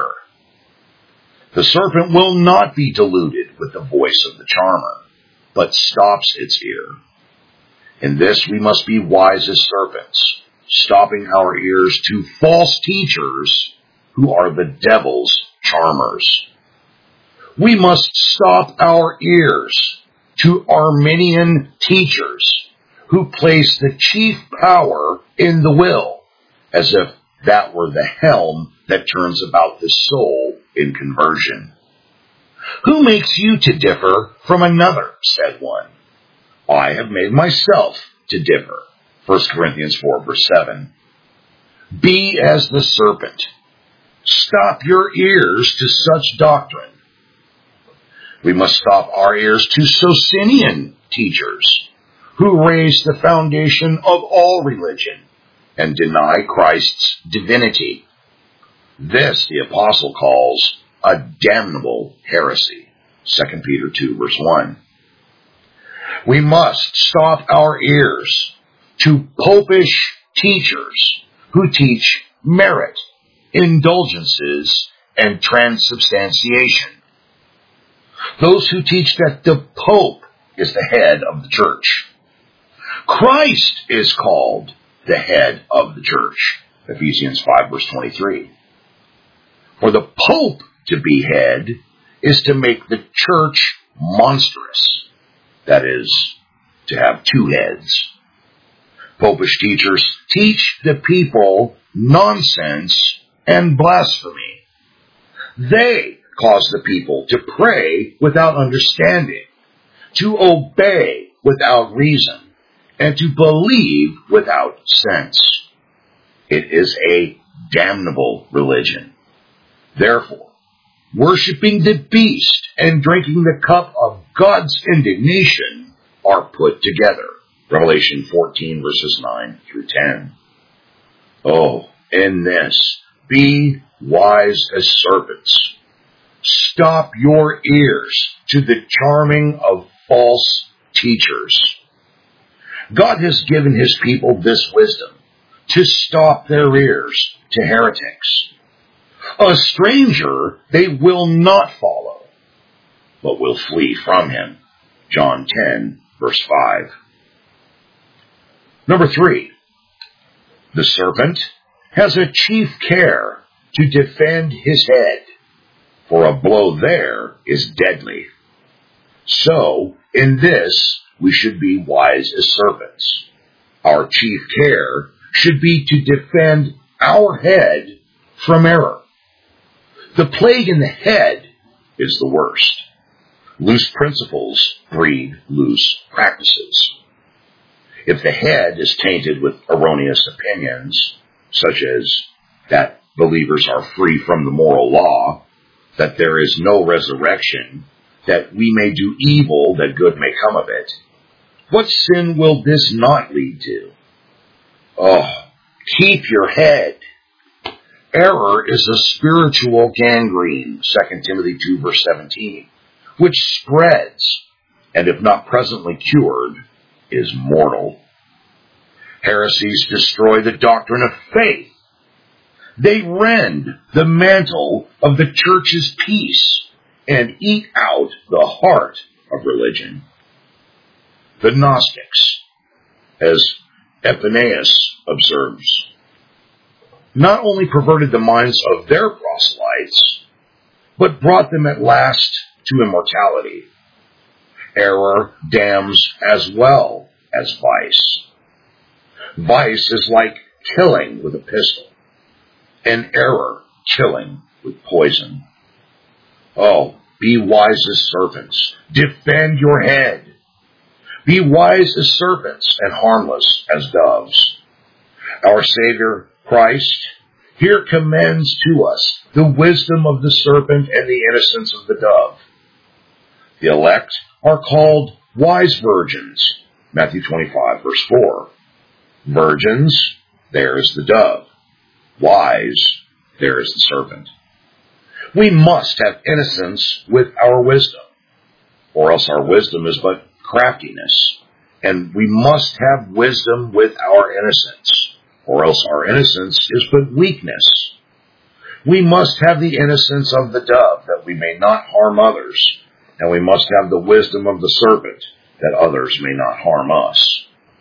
The serpent will not be deluded with the voice of the charmer, but stops its ear. In this we must be wise as serpents, stopping our ears to false teachers who are the devil's charmers. We must stop our ears to Arminian teachers who place the chief power in the will, as if that were the helm that turns about the soul in conversion. Who makes you to differ from another, said one. I have made myself to differ. First Corinthians four, verse seven. Be as the serpent. Stop your ears to such doctrine. We must stop our ears to Socinian teachers who raise the foundation of all religion and deny Christ's divinity. This the apostle calls a damnable heresy. Second Peter two, verse one. We must stop our ears to popish teachers who teach merit, indulgences, and transubstantiation. Those who teach that the Pope is the head of the church. Christ is called the head of the church. Ephesians five, verse twenty-three. For the Pope to be head is to make the church monstrous. That is, to have two heads. Popish teachers teach the people nonsense and blasphemy. They cause the people to pray without understanding, to obey without reason, and to believe without sense. It is a damnable religion. Therefore, worshiping the beast and drinking the cup of God's indignation are put together. Revelation fourteen, verses nine through ten. Oh, in this, be wise as serpents. Stop your ears to the charming of false teachers. God has given his people this wisdom to stop their ears to heretics. A stranger they will not follow, but will flee from him. John ten, verse five. Number three, the serpent has a chief care to defend his head, for a blow there is deadly. So, in this, we should be wise as serpents. Our chief care should be to defend our head from error. The plague in the head is the worst. Loose principles breed loose practices. If the head is tainted with erroneous opinions, such as that believers are free from the moral law, that there is no resurrection, that we may do evil, that good may come of it, what sin will this not lead to? Oh, keep your head. Error is a spiritual gangrene, Second Timothy two, verse seventeen, which spreads, and if not presently cured, is mortal. Heresies destroy the doctrine of faith. They rend the mantle of the church's peace and eat out the heart of religion. The Gnostics, as Epiphanius observes, not only perverted the minds of their proselytes, but brought them at last to immortality. Error damns as well as vice. Vice is like killing with a pistol, and error killing with poison. Oh, be wise as serpents. Defend your head. Be wise as serpents and harmless as doves. Our Savior, Christ, here commends to us the wisdom of the serpent and the innocence of the dove. The elect are called wise virgins, Matthew twenty-five, verse four. Virgins, there is the dove. Wise, there is the serpent. We must have innocence with our wisdom, or else our wisdom is but craftiness. And we must have wisdom with our innocence, or else our innocence is but weakness. We must have the innocence of the dove, that we may not harm others, and we must have the wisdom of the serpent, that others may not harm us.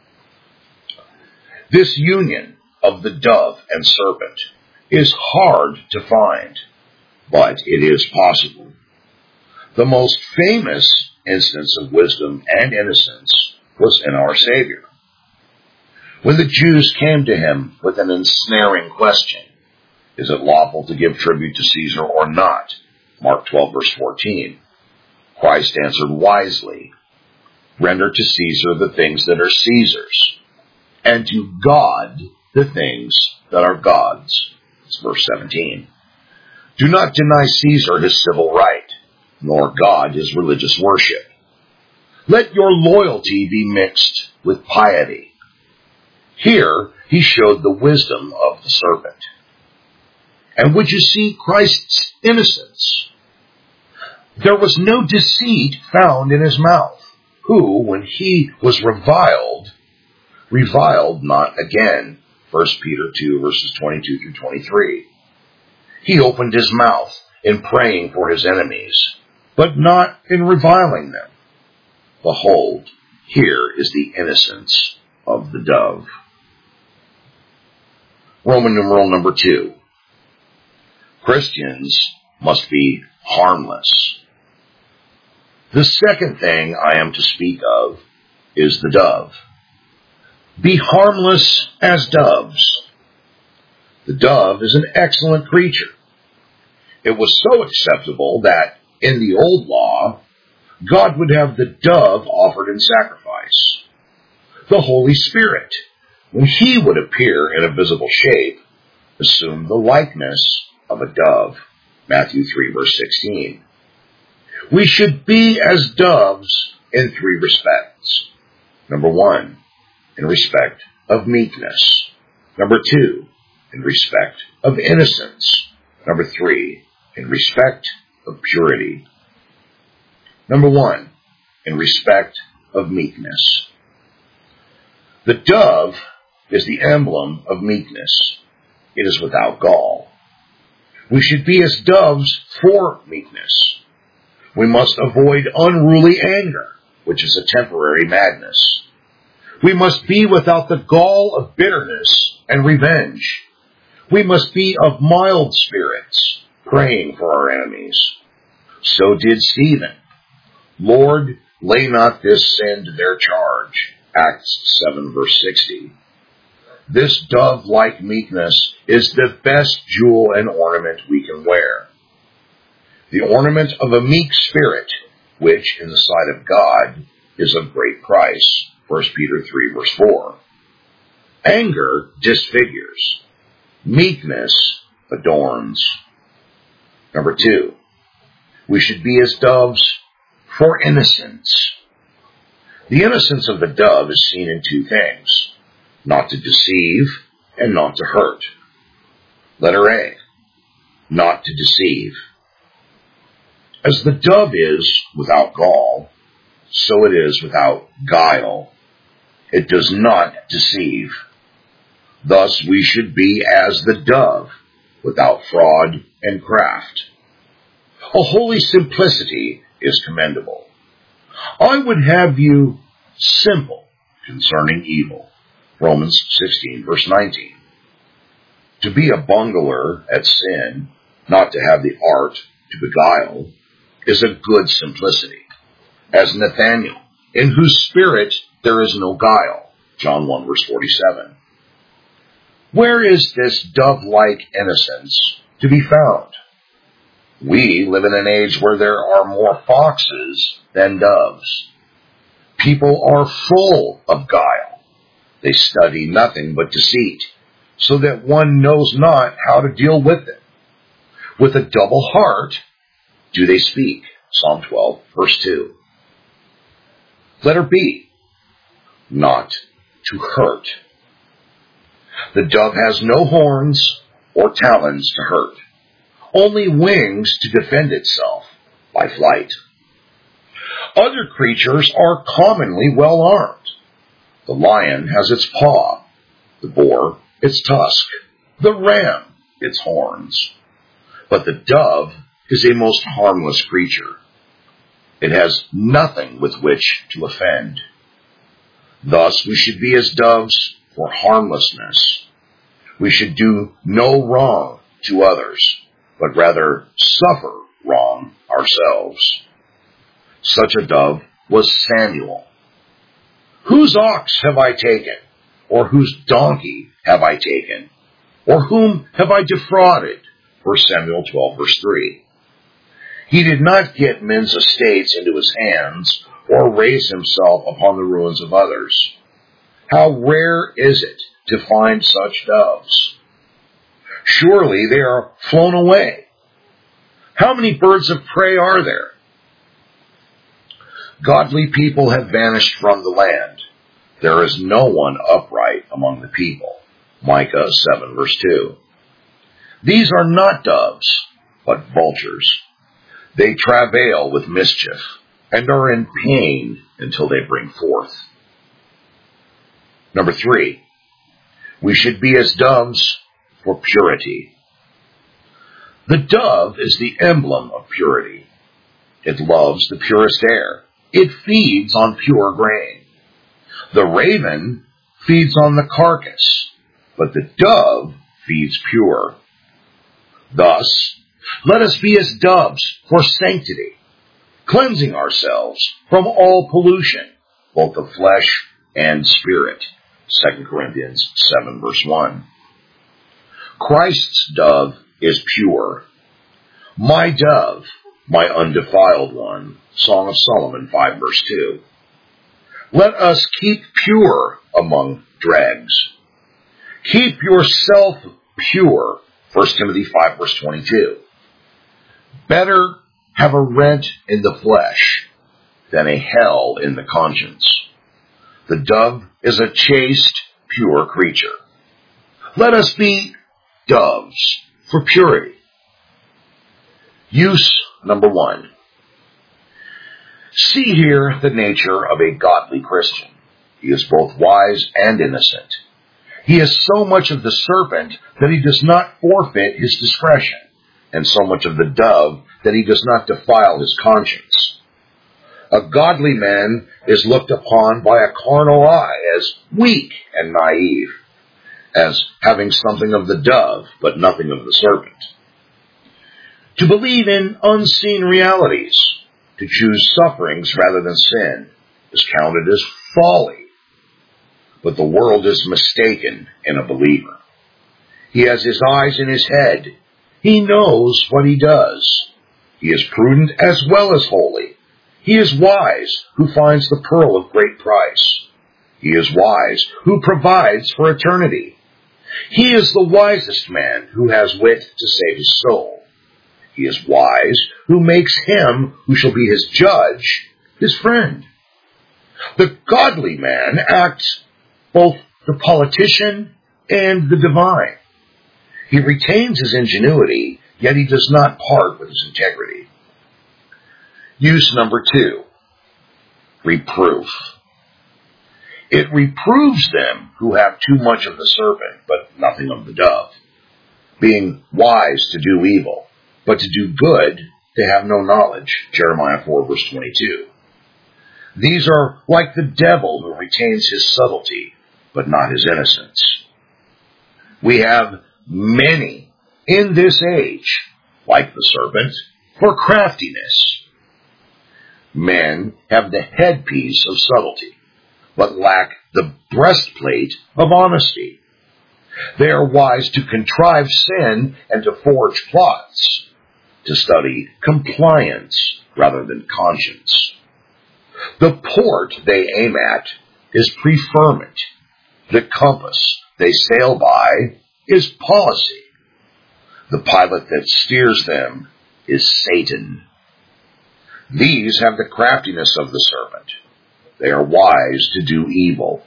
This union of the dove and serpent is hard to find, but it is possible. The most famous instance of wisdom and innocence was in our Savior. When the Jews came to him with an ensnaring question, is it lawful to give tribute to Caesar or not? Mark twelve, verse fourteen. Christ answered wisely, render to Caesar the things that are Caesar's, and to God the things that are God's. It's verse seventeen. Do not deny Caesar his civil right, nor God his religious worship. Let your loyalty be mixed with piety. Here he showed the wisdom of the serpent. And would you see Christ's innocence? There was no deceit found in his mouth. who, when he was reviled, reviled not again. First Peter two, verses twenty-two through twenty-three. He opened his mouth in praying for his enemies, but not in reviling them. Behold, here is the innocence of the dove. Roman numeral number two. Christians must be harmless. The second thing I am to speak of is the dove. Be harmless as doves. The dove is an excellent creature. It was so acceptable that in the old law, God would have the dove offered in sacrifice. The Holy Spirit, when he would appear in a visible shape, assumed the likeness of a dove. Matthew three, verse sixteen. We should be as doves in three respects. Number one, in respect of meekness. Number two, in respect of innocence. Number three, in respect of purity. Number one, in respect of meekness. The dove is the emblem of meekness. It is without gall. We should be as doves for meekness. We must avoid unruly anger, which is a temporary madness. We must be without the gall of bitterness and revenge. We must be of mild spirits, praying for our enemies. So did Stephen. Lord, lay not this sin to their charge. Acts seven, verse sixty. This dove-like meekness is the best jewel and ornament we can wear. The ornament of a meek spirit, which in the sight of God is of great price. First Peter three, verse four. Anger disfigures. Meekness adorns. Number two, we should be as doves for innocence. The innocence of the dove is seen in two things: not to deceive and not to hurt. Letter A, not to deceive. As the dove is without gall, so it is without guile. It does not deceive. Thus we should be as the dove, without fraud and craft. A holy simplicity is commendable. I would have you simple concerning evil. Romans sixteen, verse nineteen. To be a bungler at sin, not to have the art to beguile, is a good simplicity. As Nathanael, in whose spirit there is no guile. John one, verse forty-seven. Where is this dove-like innocence to be found? We live in an age where there are more foxes than doves. People are full of guile. They study nothing but deceit, so that one knows not how to deal with it. With a double heart do they speak. Psalm twelve, verse two. Letter B, not to hurt. The dove has no horns or talons to hurt, only wings to defend itself by flight. Other creatures are commonly well armed. The lion has its paw, the boar its tusk, the ram its horns. But the dove is a most harmless creature. It has nothing with which to offend. Thus we should be as doves for harmlessness. We should do no wrong to others, but rather suffer wrong ourselves. Such a dove was Samuel. Whose ox have I taken? Or whose donkey have I taken? Or whom have I defrauded? First Samuel twelve, verse three. He did not get men's estates into his hands, or raise himself upon the ruins of others. How rare is it to find such doves? Surely they are flown away. How many birds of prey are there? Godly people have vanished from the land. There is no one upright among the people. Micah seven, verse two. These are not doves, but vultures. They travail with mischief, and are in pain until they bring forth. Number three, we should be as doves for purity. The dove is the emblem of purity. It loves the purest air. It feeds on pure grain. The raven feeds on the carcass, but the dove feeds pure. Thus, let us be as doves for sanctity, cleansing ourselves from all pollution, both of flesh and spirit. Second Corinthians seven, verse one. Christ's dove is pure. My dove, my undefiled one. Song of Solomon five, verse two. Let us keep pure among dregs. Keep yourself pure. First Timothy five, verse twenty-two. Better have a rent in the flesh than a hell in the conscience. The dove is a chaste, pure creature. Let us be doves for purity. Use number one. See here the nature of a godly Christian. He is both wise and innocent. He is so much of the serpent that he does not forfeit his discretion, and so much of the dove that he does not defile his conscience. A godly man is looked upon by a carnal eye as weak and naive, as having something of the dove but nothing of the serpent. To believe in unseen realities, to choose sufferings rather than sin, is counted as folly. But the world is mistaken in a believer. He has his eyes in his head. He knows what he does. He is prudent as well as holy. He is wise who finds the pearl of great price. He is wise who provides for eternity. He is the wisest man who has wit to save his soul. He is wise who makes him who shall be his judge his friend. The godly man acts both the politician and the divine. He retains his ingenuity, yet he does not part with his integrity. Use number two, reproof. It reproves them who have too much of the serpent, but nothing of the dove, being wise to do evil, but to do good they have no knowledge. Jeremiah four, verse twenty-two. These are like the devil who retains his subtlety, but not his innocence. We have many in this age, like the serpent, for craftiness. Men have the headpiece of subtlety, but lack the breastplate of honesty. They are wise to contrive sin and to forge plots, to study compliance rather than conscience. The port they aim at is preferment. The compass they sail by is policy. The pilot that steers them is Satan. These have the craftiness of the serpent. They are wise to do evil.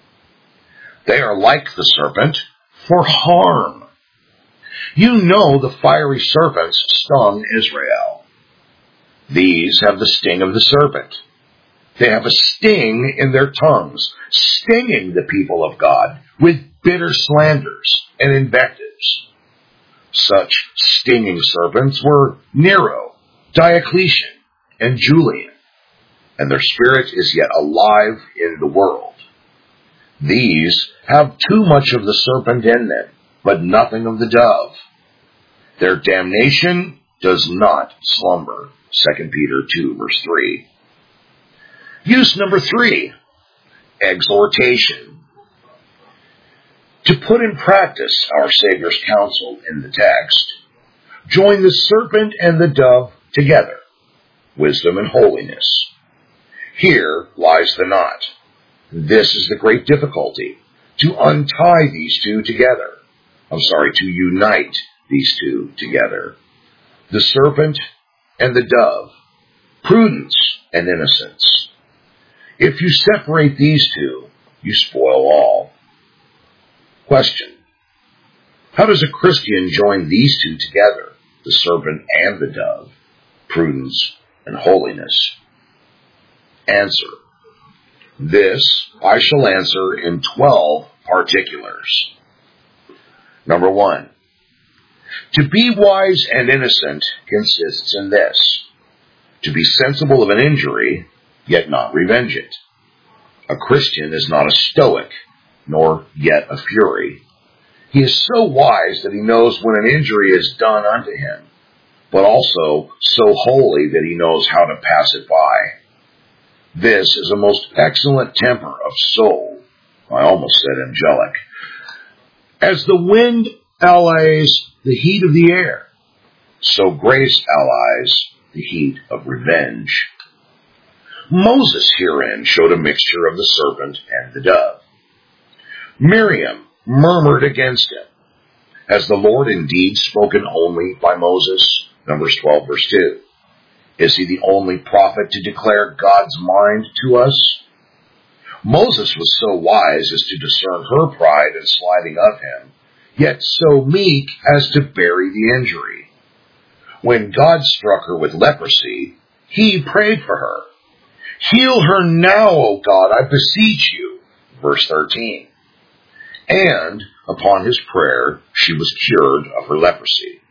They are like the serpent for harm. You know the fiery serpents stung Israel. These have the sting of the serpent. They have a sting in their tongues, stinging the people of God with bitter slanders and invectives. Such stinging serpents were Nero, Diocletian, and Julian, and their spirit is yet alive in the world. These have too much of the serpent in them, but nothing of the dove. Their damnation does not slumber. Second Peter two, verse three. Use number three, exhortation. To put in practice our Savior's counsel in the text, join the serpent and the dove together, wisdom and holiness. Here lies the knot. This is the great difficulty, to untie these two together. I'm sorry, to unite these two together. The serpent and the dove, prudence and innocence. If you separate these two, you spoil all. Question: how does a Christian join these two together, the serpent and the dove, prudence and holiness? Answer. This I shall answer in twelve particulars. Number one. To be wise and innocent consists in this: to be sensible of an injury, yet not revenge it. A Christian is not a stoic, nor yet a fury. He is so wise that he knows when an injury is done unto him, but also so holy that he knows how to pass it by. This is a most excellent temper of soul. I almost said angelic. As the wind allies the heat of the air, so grace allies the heat of revenge. Moses herein showed a mixture of the serpent and the dove. Miriam murmured against him. Has the Lord indeed spoken only by Moses? Numbers twelve, verse two. Is he the only prophet to declare God's mind to us? Moses was so wise as to discern her pride and slighting of him, yet so meek as to bury the injury. When God struck her with leprosy, he prayed for her. Heal her now, O God, I beseech you. Verse thirteen. And upon his prayer, she was cured of her leprosy.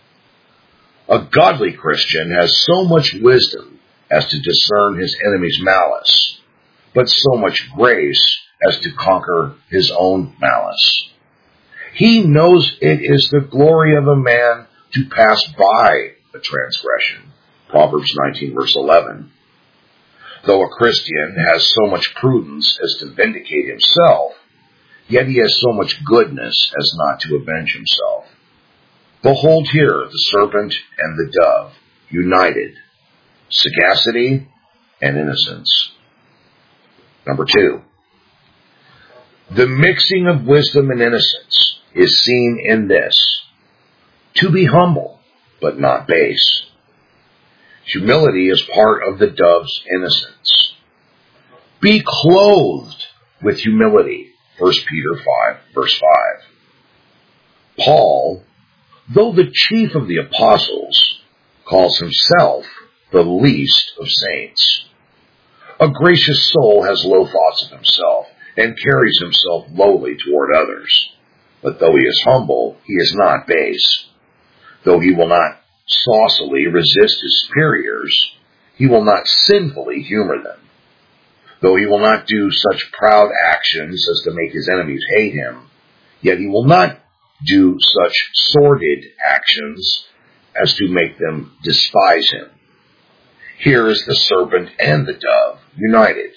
A godly Christian has so much wisdom as to discern his enemy's malice, but so much grace as to conquer his own malice. He knows it is the glory of a man to pass by a transgression. Proverbs nineteen, verse eleven. Though a Christian has so much prudence as to vindicate himself, yet he has so much goodness as not to avenge himself. Behold here the serpent and the dove, united, sagacity and innocence. Number two, the mixing of wisdom and innocence is seen in this: to be humble, but not base. Humility is part of the dove's innocence. Be clothed with humility. First Peter five, verse five. Paul, though the chief of the apostles, calls himself the least of saints. A gracious soul has low thoughts of himself and carries himself lowly toward others. But though he is humble, he is not base. Though he will not saucily resist his superiors, he will not sinfully humor them. Though he will not do such proud actions as to make his enemies hate him, yet he will not do such sordid actions as to make them despise him. Here is the serpent and the dove united.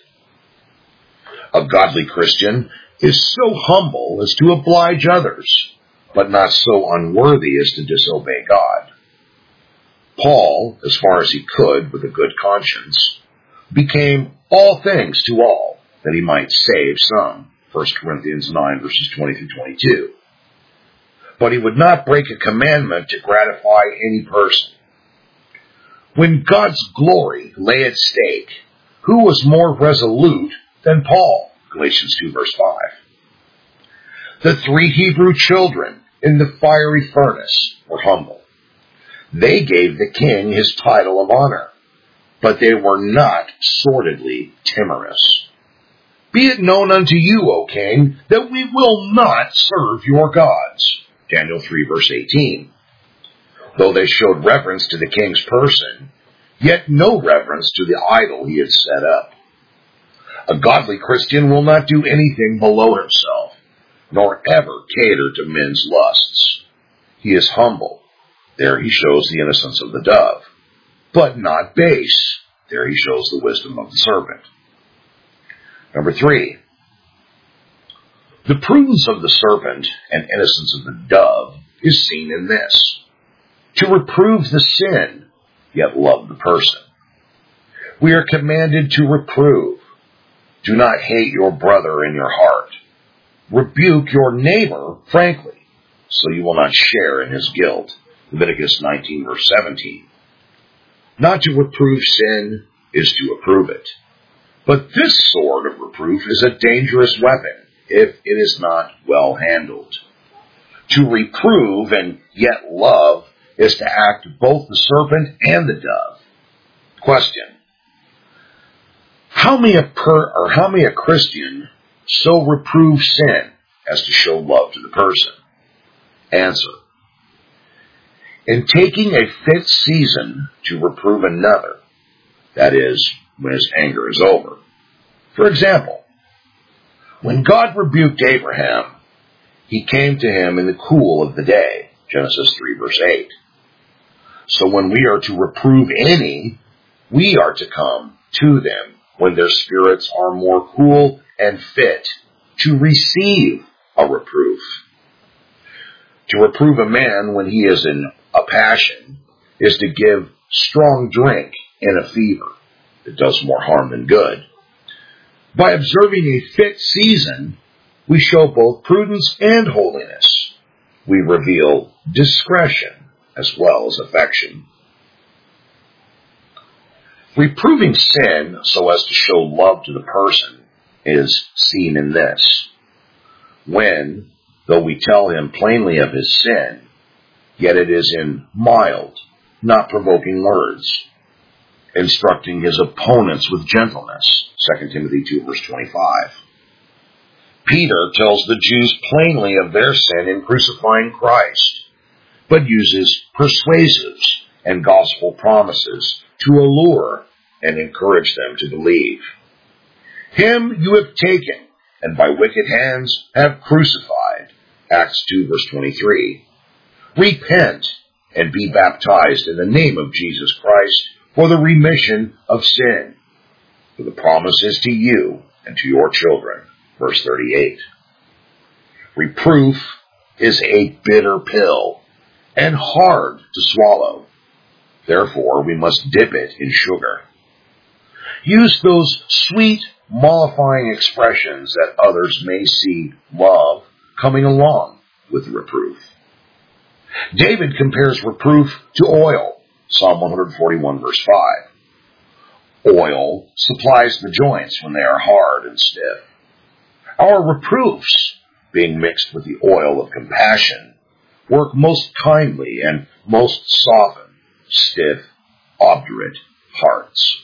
A godly Christian is so humble as to oblige others, but not so unworthy as to disobey God. Paul, as far as he could with a good conscience, became all things to all, that he might save some. First Corinthians nine, verses twenty through twenty-two. But he would not break a commandment to gratify any person. When God's glory lay at stake, who was more resolute than Paul? Galatians two, verse five. The three Hebrew children in the fiery furnace were humble. They gave the king his title of honor, but they were not sordidly timorous. Be it known unto you, O king, that we will not serve your gods. Daniel three, verse eighteen. Though they showed reverence to the king's person, yet no reverence to the idol he had set up. A godly Christian will not do anything below himself, nor ever cater to men's lusts. He is humble. There he shows the innocence of the dove. But not base. There he shows the wisdom of the serpent. Number three. The prudence of the serpent and innocence of the dove is seen in this: to reprove the sin, yet love the person. We are commanded to reprove. Do not hate your brother in your heart. Rebuke your neighbor frankly, so you will not share in his guilt. Leviticus nineteen, verse seventeen. Not to reprove sin is to approve it. But this sort of reproof is a dangerous weapon if it is not well handled. To reprove and yet love is to act both the serpent and the dove. Question: How may a per, or how may a Christian so reprove sin as to show love to the person? Answer. In taking a fit season to reprove another, that is, when his anger is over. For example, when God rebuked Abraham, he came to him in the cool of the day, Genesis three, verse eight. So when we are to reprove any, we are to come to them when their spirits are more cool and fit to receive a reproof. To reprove a man when he is in a passion is to give strong drink in a fever. It does more harm than good. By observing a fit season, we show both prudence and holiness. We reveal discretion as well as affection. Reproving sin so as to show love to the person is seen in this. When, though we tell him plainly of his sin, yet it is in mild, not provoking words, instructing his opponents with gentleness, Second Timothy two, verse twenty-five. Peter tells the Jews plainly of their sin in crucifying Christ, but uses persuasives and gospel promises to allure and encourage them to believe. Him you have taken, and by wicked hands have crucified, Acts two, verse twenty-three. Repent and be baptized in the name of Jesus Christ for the remission of sin. For the promise is to you and to your children. Verse thirty-eight. Reproof is a bitter pill and hard to swallow. Therefore, we must dip it in sugar. Use those sweet, mollifying expressions that others may see love coming along with reproof. David compares reproof to oil, Psalm one forty-one, verse five. Oil supplies the joints when they are hard and stiff. Our reproofs, being mixed with the oil of compassion, work most kindly and most soften stiff, obdurate hearts.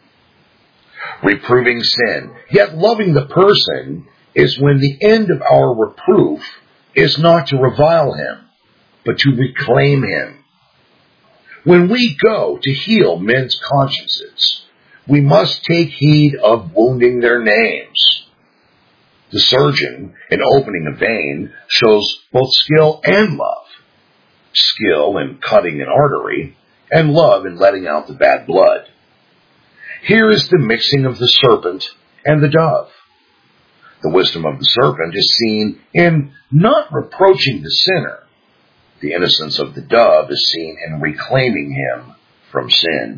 Reproving sin, yet loving the person, is when the end of our reproof is not to revile him, but to reclaim him. When we go to heal men's consciences, we must take heed of wounding their names. The surgeon, in opening a vein, shows both skill and love. Skill in cutting an artery, and love in letting out the bad blood. Here is the mixing of the serpent and the dove. The wisdom of the serpent is seen in not reproaching the sinner. The innocence of the dove is seen in reclaiming him from sin.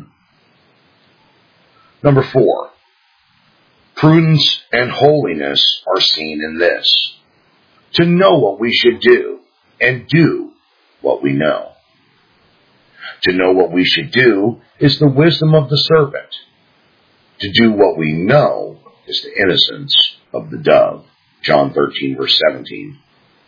Number four, prudence and holiness are seen in this: to know what we should do and do what we know. To know what we should do is the wisdom of the serpent. To do what we know is the innocence of the dove. John thirteen, verse seventeen.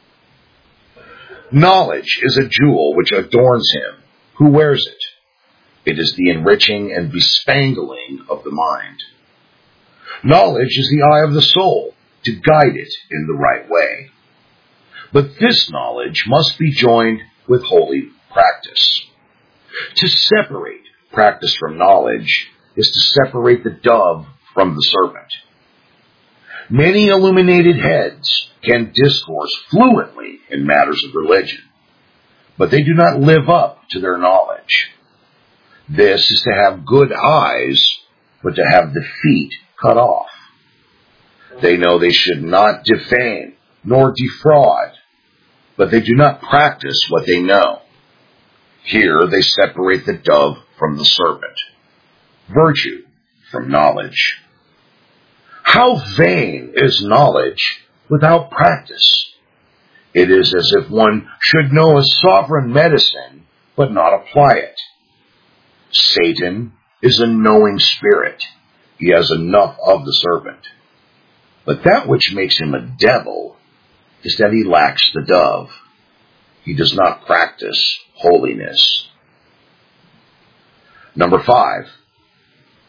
Knowledge is a jewel which adorns him who wears it. It is the enriching and bespangling of the mind. Knowledge is the eye of the soul to guide it in the right way. But this knowledge must be joined with holy practice. To separate practice from knowledge is to separate the dove from the serpent. Many illuminated heads can discourse fluently in matters of religion, but they do not live up to their knowledge. This is to have good eyes, but to have the feet cut off. They know they should not defame nor defraud, but they do not practice what they know. Here they separate the dove from the serpent, virtue from knowledge. How vain is knowledge without practice! It is as if one should know a sovereign medicine, but not apply it. Satan is a knowing spirit. He has enough of the serpent. But that which makes him a devil is that he lacks the dove. He does not practice holiness. Number five,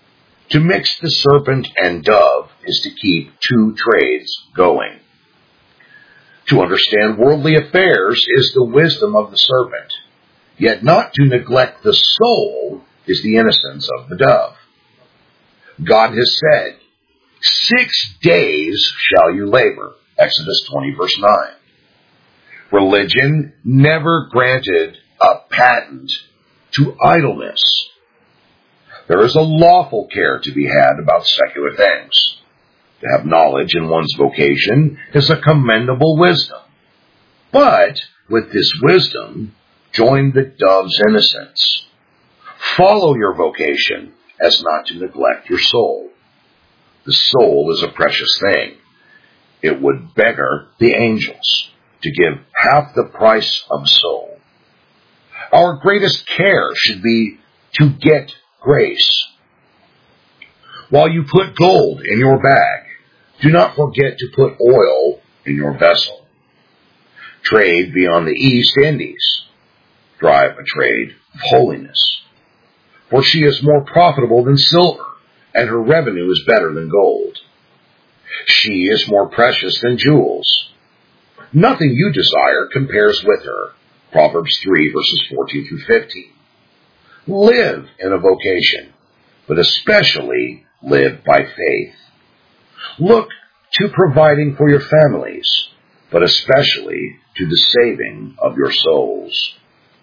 To mix the serpent and dove is to keep two trades going. To understand worldly affairs is the wisdom of the serpent, yet not to neglect the soul is the innocence of the dove. God has said, six days shall you labor, Exodus twenty, verse nine. Religion never granted a patent to idleness. There is a lawful care to be had about secular things. To have knowledge in one's vocation is a commendable wisdom. But with this wisdom, join the dove's innocence. Follow your vocation as not to neglect your soul. The soul is a precious thing. It would beggar the angels to give half the price of a soul. Our greatest care should be to get grace. While you put gold in your bag, do not forget to put oil in your vessel. Trade beyond the East Indies. Drive a trade of holiness. For she is more profitable than silver, and her revenue is better than gold. She is more precious than jewels. Nothing you desire compares with her. Proverbs three, verses fourteen through fifteen. Live in a vocation, but especially live by faith. Look to providing for your families, but especially to the saving of your souls.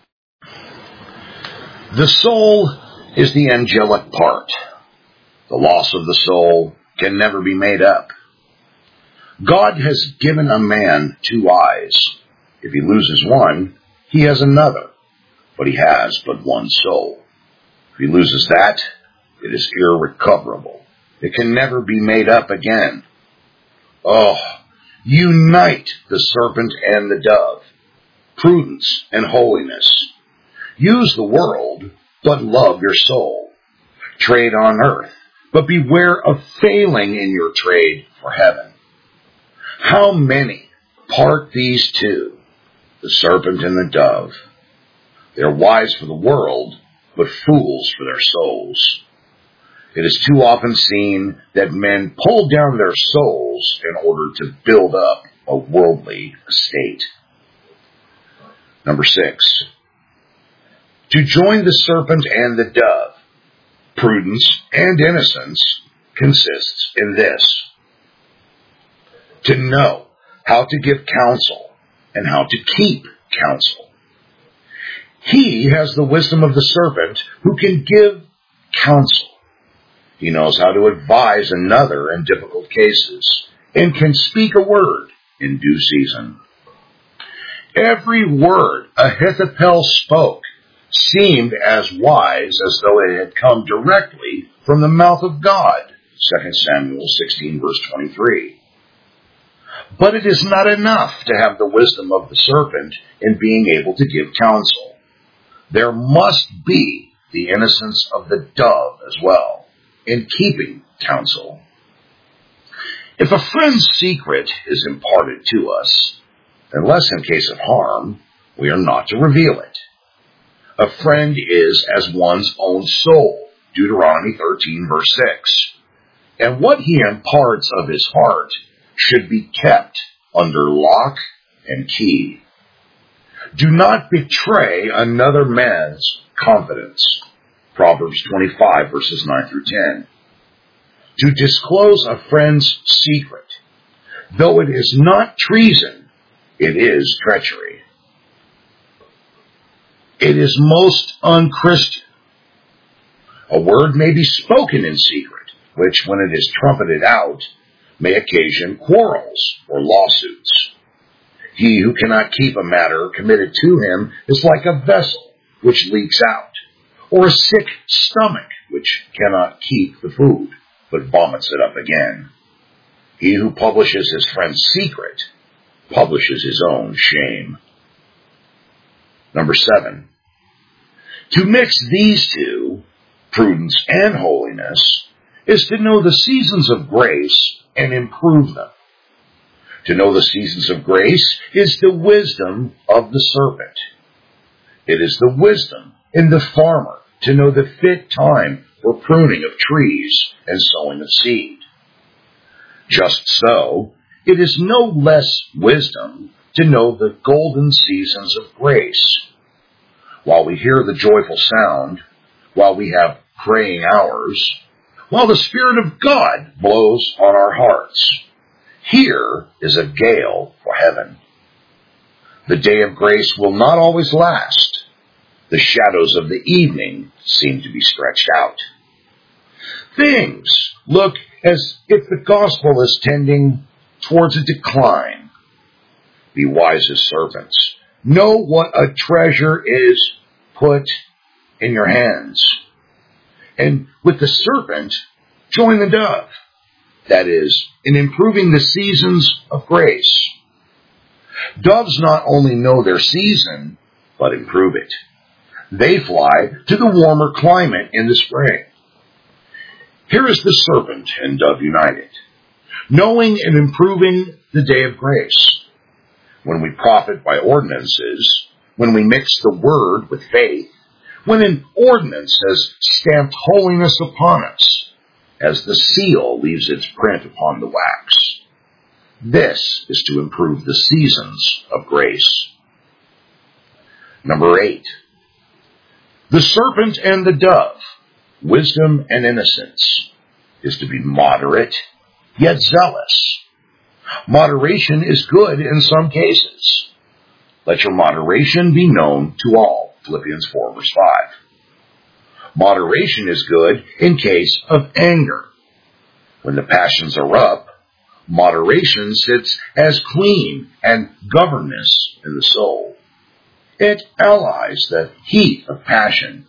The soul is the angelic part. The loss of the soul can never be made up. God has given a man two eyes. If he loses one, he has another, but he has but one soul. If he loses that, it is irrecoverable. It can never be made up again. Oh, unite the serpent and the dove, prudence and holiness. Use the world, but love your soul. Trade on earth, but beware of failing in your trade for heaven. How many part these two, the serpent and the dove? They are wise for the world, but fools for their souls. It is too often seen that men pull down their souls in order to build up a worldly estate. Number six, to join the serpent and the dove, prudence and innocence, consists in this: to know how to give counsel and how to keep counsel. He has the wisdom of the serpent who can give counsel. He knows how to advise another in difficult cases and can speak a word in due season. Every word Ahithophel spoke seemed as wise as though it had come directly from the mouth of God, Second Samuel sixteen, verse twenty-three. But it is not enough to have the wisdom of the serpent in being able to give counsel. There must be the innocence of the dove as well in keeping counsel. If a friend's secret is imparted to us, unless in case of harm, we are not to reveal it. A friend is as one's own soul, Deuteronomy thirteen, verse six. And what he imparts of his heart should be kept under lock and key. Do not betray another man's confidence. Proverbs twenty-five, verses nine through ten. To disclose a friend's secret, though it is not treason, it is treachery. It is most unchristian. A word may be spoken in secret, which, when it is trumpeted out, may occasion quarrels or lawsuits. He who cannot keep a matter committed to him is like a vessel which leaks out, or a sick stomach which cannot keep the food, but vomits it up again. He who publishes his friend's secret publishes his own shame. Number seven, to mix these two, prudence and holiness, is to know the seasons of grace and improve them. To know the seasons of grace is the wisdom of the serpent. It is the wisdom in the farmer to know the fit time for pruning of trees and sowing of seed. Just so, it is no less wisdom to know the golden seasons of grace. While we hear the joyful sound, while we have praying hours, while the Spirit of God blows on our hearts, here is a gale for heaven. The day of grace will not always last. The shadows of the evening seem to be stretched out. Things look as if the gospel is tending towards a decline. Be wise as serpents. Know what a treasure is put in your hands. And with the serpent, join the dove. That is, in improving the seasons of grace. Doves not only know their season, but improve it. They fly to the warmer climate in the spring. Here is the serpent and dove united, knowing and improving the day of grace. When we profit by ordinances, when we mix the word with faith, when an ordinance has stamped holiness upon us, as the seal leaves its print upon the wax. This is to improve the seasons of grace. Number eight, the serpent and the dove, wisdom and innocence, is to be moderate, yet zealous. Moderation is good in some cases. Let your moderation be known to all. Philippians four, verse five. Moderation is good in case of anger. When the passions are up, moderation sits as queen and governess in the soul. It allies the heat of passion.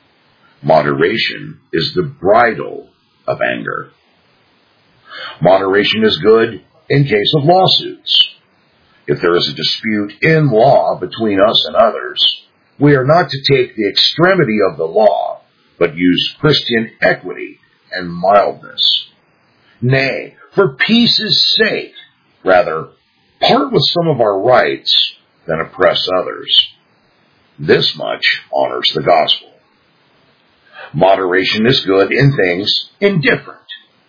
Moderation is the bridle of anger. Moderation is good in case of lawsuits. If there is a dispute in law between us and others, we are not to take the extremity of the law, but use Christian equity and mildness. Nay, for peace's sake, rather, part with some of our rights than oppress others. This much honors the gospel. Moderation is good in things indifferent.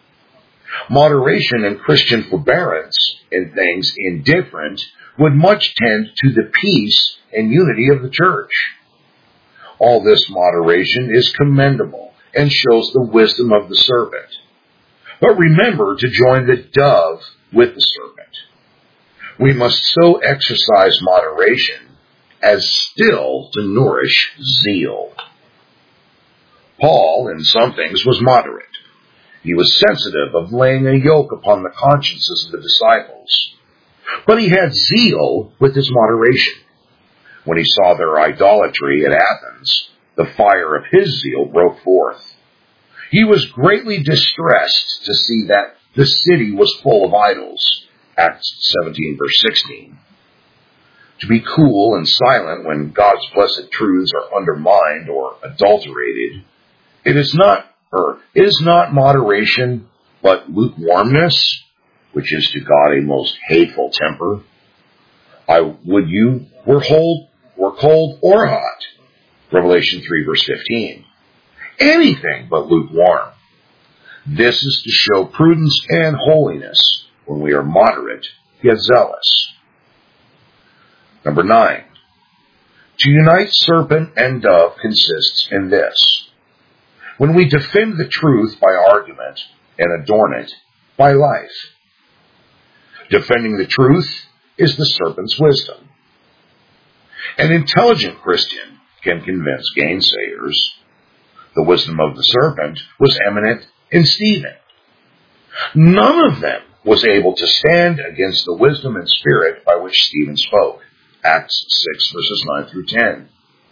Moderation and Christian forbearance in things indifferent would much tend to the peace and unity of the church. All this moderation is commendable and shows the wisdom of the serpent. But remember to join the dove with the serpent. We must so exercise moderation as still to nourish zeal. Paul, in some things, was moderate. He was sensitive of laying a yoke upon the consciences of the disciples. But he had zeal with his moderation. When he saw their idolatry at Athens, the fire of his zeal broke forth. He was greatly distressed to see that the city was full of idols. Acts seventeen, verse sixteen. To be cool and silent when God's blessed truths are undermined or adulterated, it is not, or is not moderation, but lukewarmness, which is to God a most hateful temper. I would you were cold, were cold or hot. Revelation three, verse fifteen. Anything but lukewarm. This is to show prudence and holiness when we are moderate yet zealous. Number nine. To unite serpent and dove consists in this. When we defend the truth by argument and adorn it by life. Defending the truth is the serpent's wisdom. An intelligent Christian can convince gainsayers. The wisdom of the serpent was eminent in Stephen. None of them was able to stand against the wisdom and spirit by which Stephen spoke. Acts six, verses nine through ten.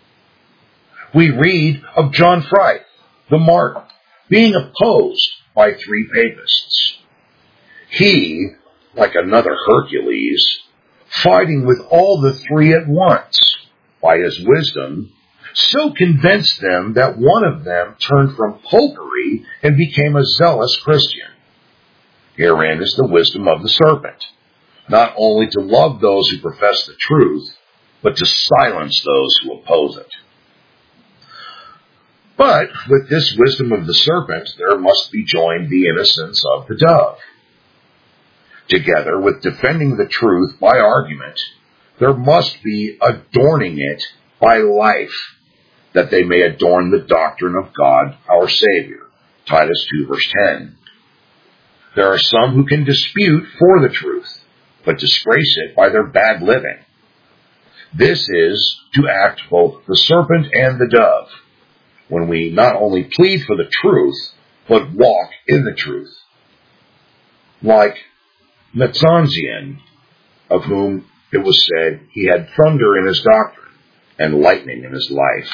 We read of John Fright, the martyr, being opposed by three papists. He, like another Hercules, fighting with all the three at once, by his wisdom, so convinced them that one of them turned from popery and became a zealous Christian. Herein is the wisdom of the serpent, not only to love those who profess the truth, but to silence those who oppose it. But with this wisdom of the serpent, there must be joined the innocence of the dove. Together with defending the truth by argument, there must be adorning it by life, that they may adorn the doctrine of God our Savior. Titus two verse ten. There are some who can dispute for the truth, but disgrace it by their bad living. This is to act both the serpent and the dove, when we not only plead for the truth, but walk in the truth. Like Netzanzian, of whom it was said he had thunder in his doctrine and lightning in his life.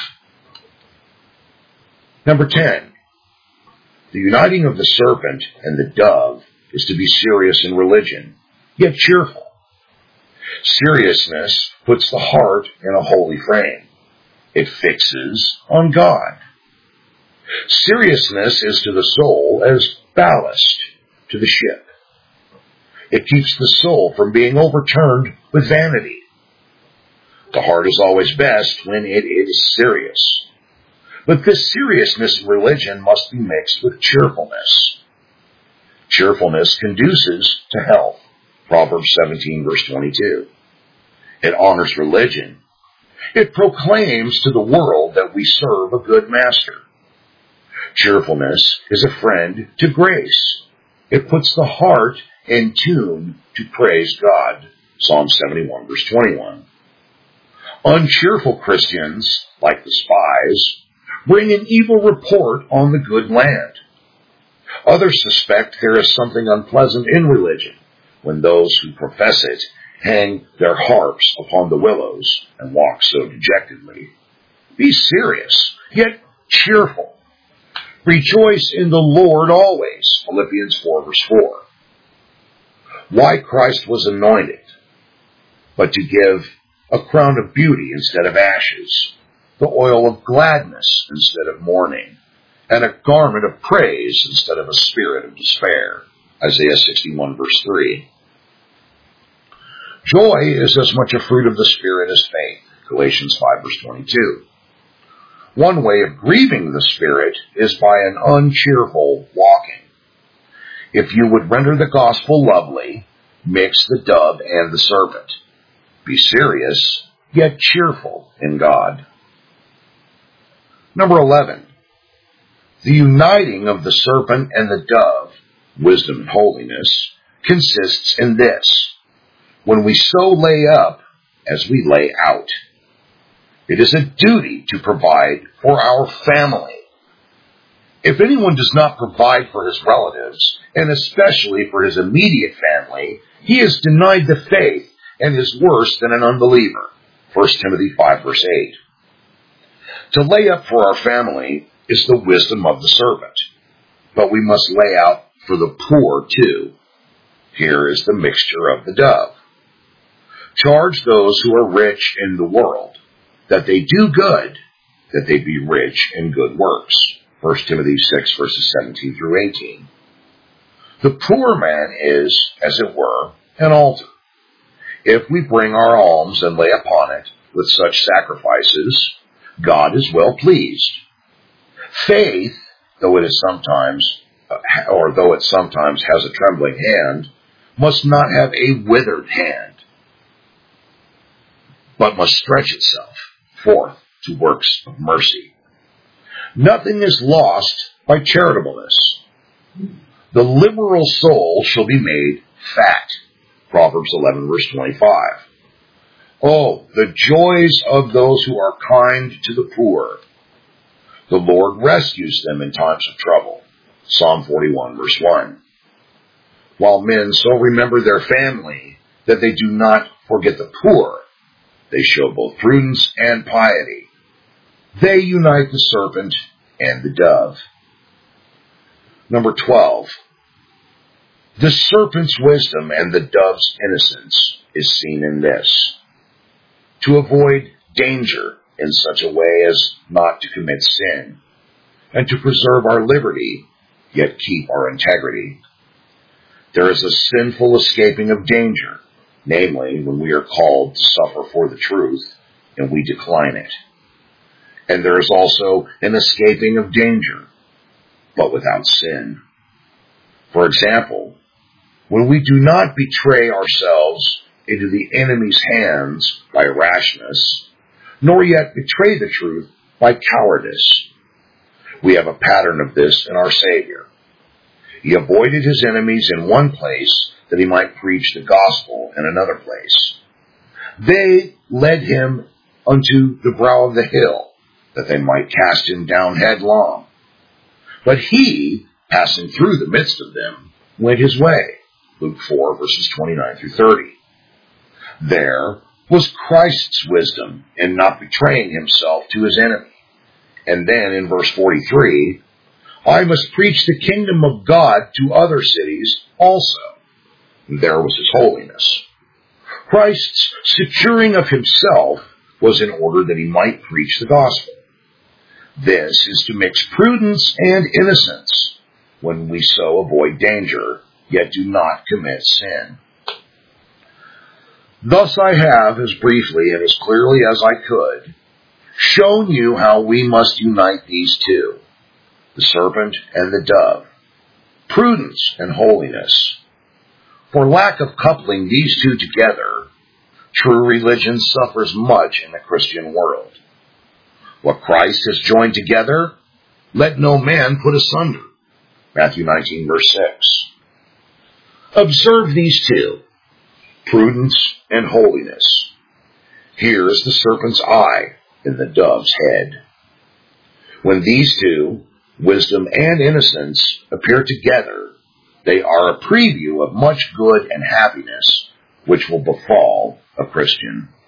Number ten, the uniting of the serpent and the dove is to be serious in religion, yet cheerful. Seriousness puts the heart in a holy frame. It fixes on God. Seriousness is to the soul as ballast to the ship. It keeps the soul from being overturned with vanity. The heart is always best when it is serious. But this seriousness in religion must be mixed with cheerfulness. Cheerfulness conduces to health. Proverbs seventeen verse twenty-two. It honors religion. It proclaims to the world that we serve a good master. Cheerfulness is a friend to grace. It puts the heart in tune to praise God. Psalm seventy-one verse twenty-one. Uncheerful Christians, like the spies, bring an evil report on the good land. Others suspect there is something unpleasant in religion when those who profess it hang their harps upon the willows and walk so dejectedly. Be serious, yet cheerful. Rejoice in the Lord always. Philippians four verse four. Why Christ was anointed, but to give a crown of beauty instead of ashes, the oil of gladness instead of mourning, and a garment of praise instead of a spirit of despair. Isaiah sixty-one verse three. Joy is as much a fruit of the Spirit as faith. Galatians five verse twenty-two. One way of grieving the Spirit is by an uncheerful walking. If you would render the gospel lovely, mix the dove and the serpent. Be serious, yet cheerful in God. Number eleven. The uniting of the serpent and the dove, wisdom and holiness, consists in this: when we so lay up as we lay out. It is a duty to provide for our family. If anyone does not provide for his relatives, and especially for his immediate family, he is denied the faith and is worse than an unbeliever. First Timothy five verse eight. To lay up for our family is the wisdom of the serpent, but we must lay out for the poor too. Here is the mixture of the dove. Charge those who are rich in the world that they do good, that they be rich in good works. First Timothy six verses seventeen through eighteen. The poor man is, as it were, an altar. If we bring our alms and lay upon it with such sacrifices, God is well pleased. Faith, though it is sometimes, or though it sometimes has a trembling hand, must not have a withered hand, but must stretch itself forth to works of mercy. Nothing is lost by charitableness. The liberal soul shall be made fat. Proverbs eleven verse twenty-five. Oh, the joys of those who are kind to the poor. The Lord rescues them in times of trouble. Psalm forty-one verse one. While men so remember their family that they do not forget the poor, they show both prudence and piety. They unite the serpent and the dove. Number twelve. The serpent's wisdom and the dove's innocence is seen in this: to avoid danger in such a way as not to commit sin, and to preserve our liberty, yet keep our integrity. There is a sinful escaping of danger, namely when we are called to suffer for the truth, and we decline it. And there is also an escaping of danger, but without sin. For example, when we do not betray ourselves into the enemy's hands by rashness, nor yet betray the truth by cowardice. We have a pattern of this in our Savior. He avoided his enemies in one place that he might preach the gospel in another place. They led him unto the brow of the hill, that they might cast him down headlong. But he, passing through the midst of them, went his way. Luke four, verses twenty-nine through thirty. There was Christ's wisdom in not betraying himself to his enemy. And then in verse forty-three, I must preach the kingdom of God to other cities also. And there was his holiness. Christ's securing of himself was in order that he might preach the gospel. This is to mix prudence and innocence when we so avoid danger, yet do not commit sin. Thus I have, as briefly and as clearly as I could, shown you how we must unite these two, the serpent and the dove, prudence and holiness. For lack of coupling these two together, true religion suffers much in the Christian world. What Christ has joined together, let no man put asunder. Matthew nineteen, verse six. Observe these two, prudence and holiness. Here is the serpent's eye in the dove's head. When these two, wisdom and innocence, appear together, they are a preview of much good and happiness which will befall a Christian.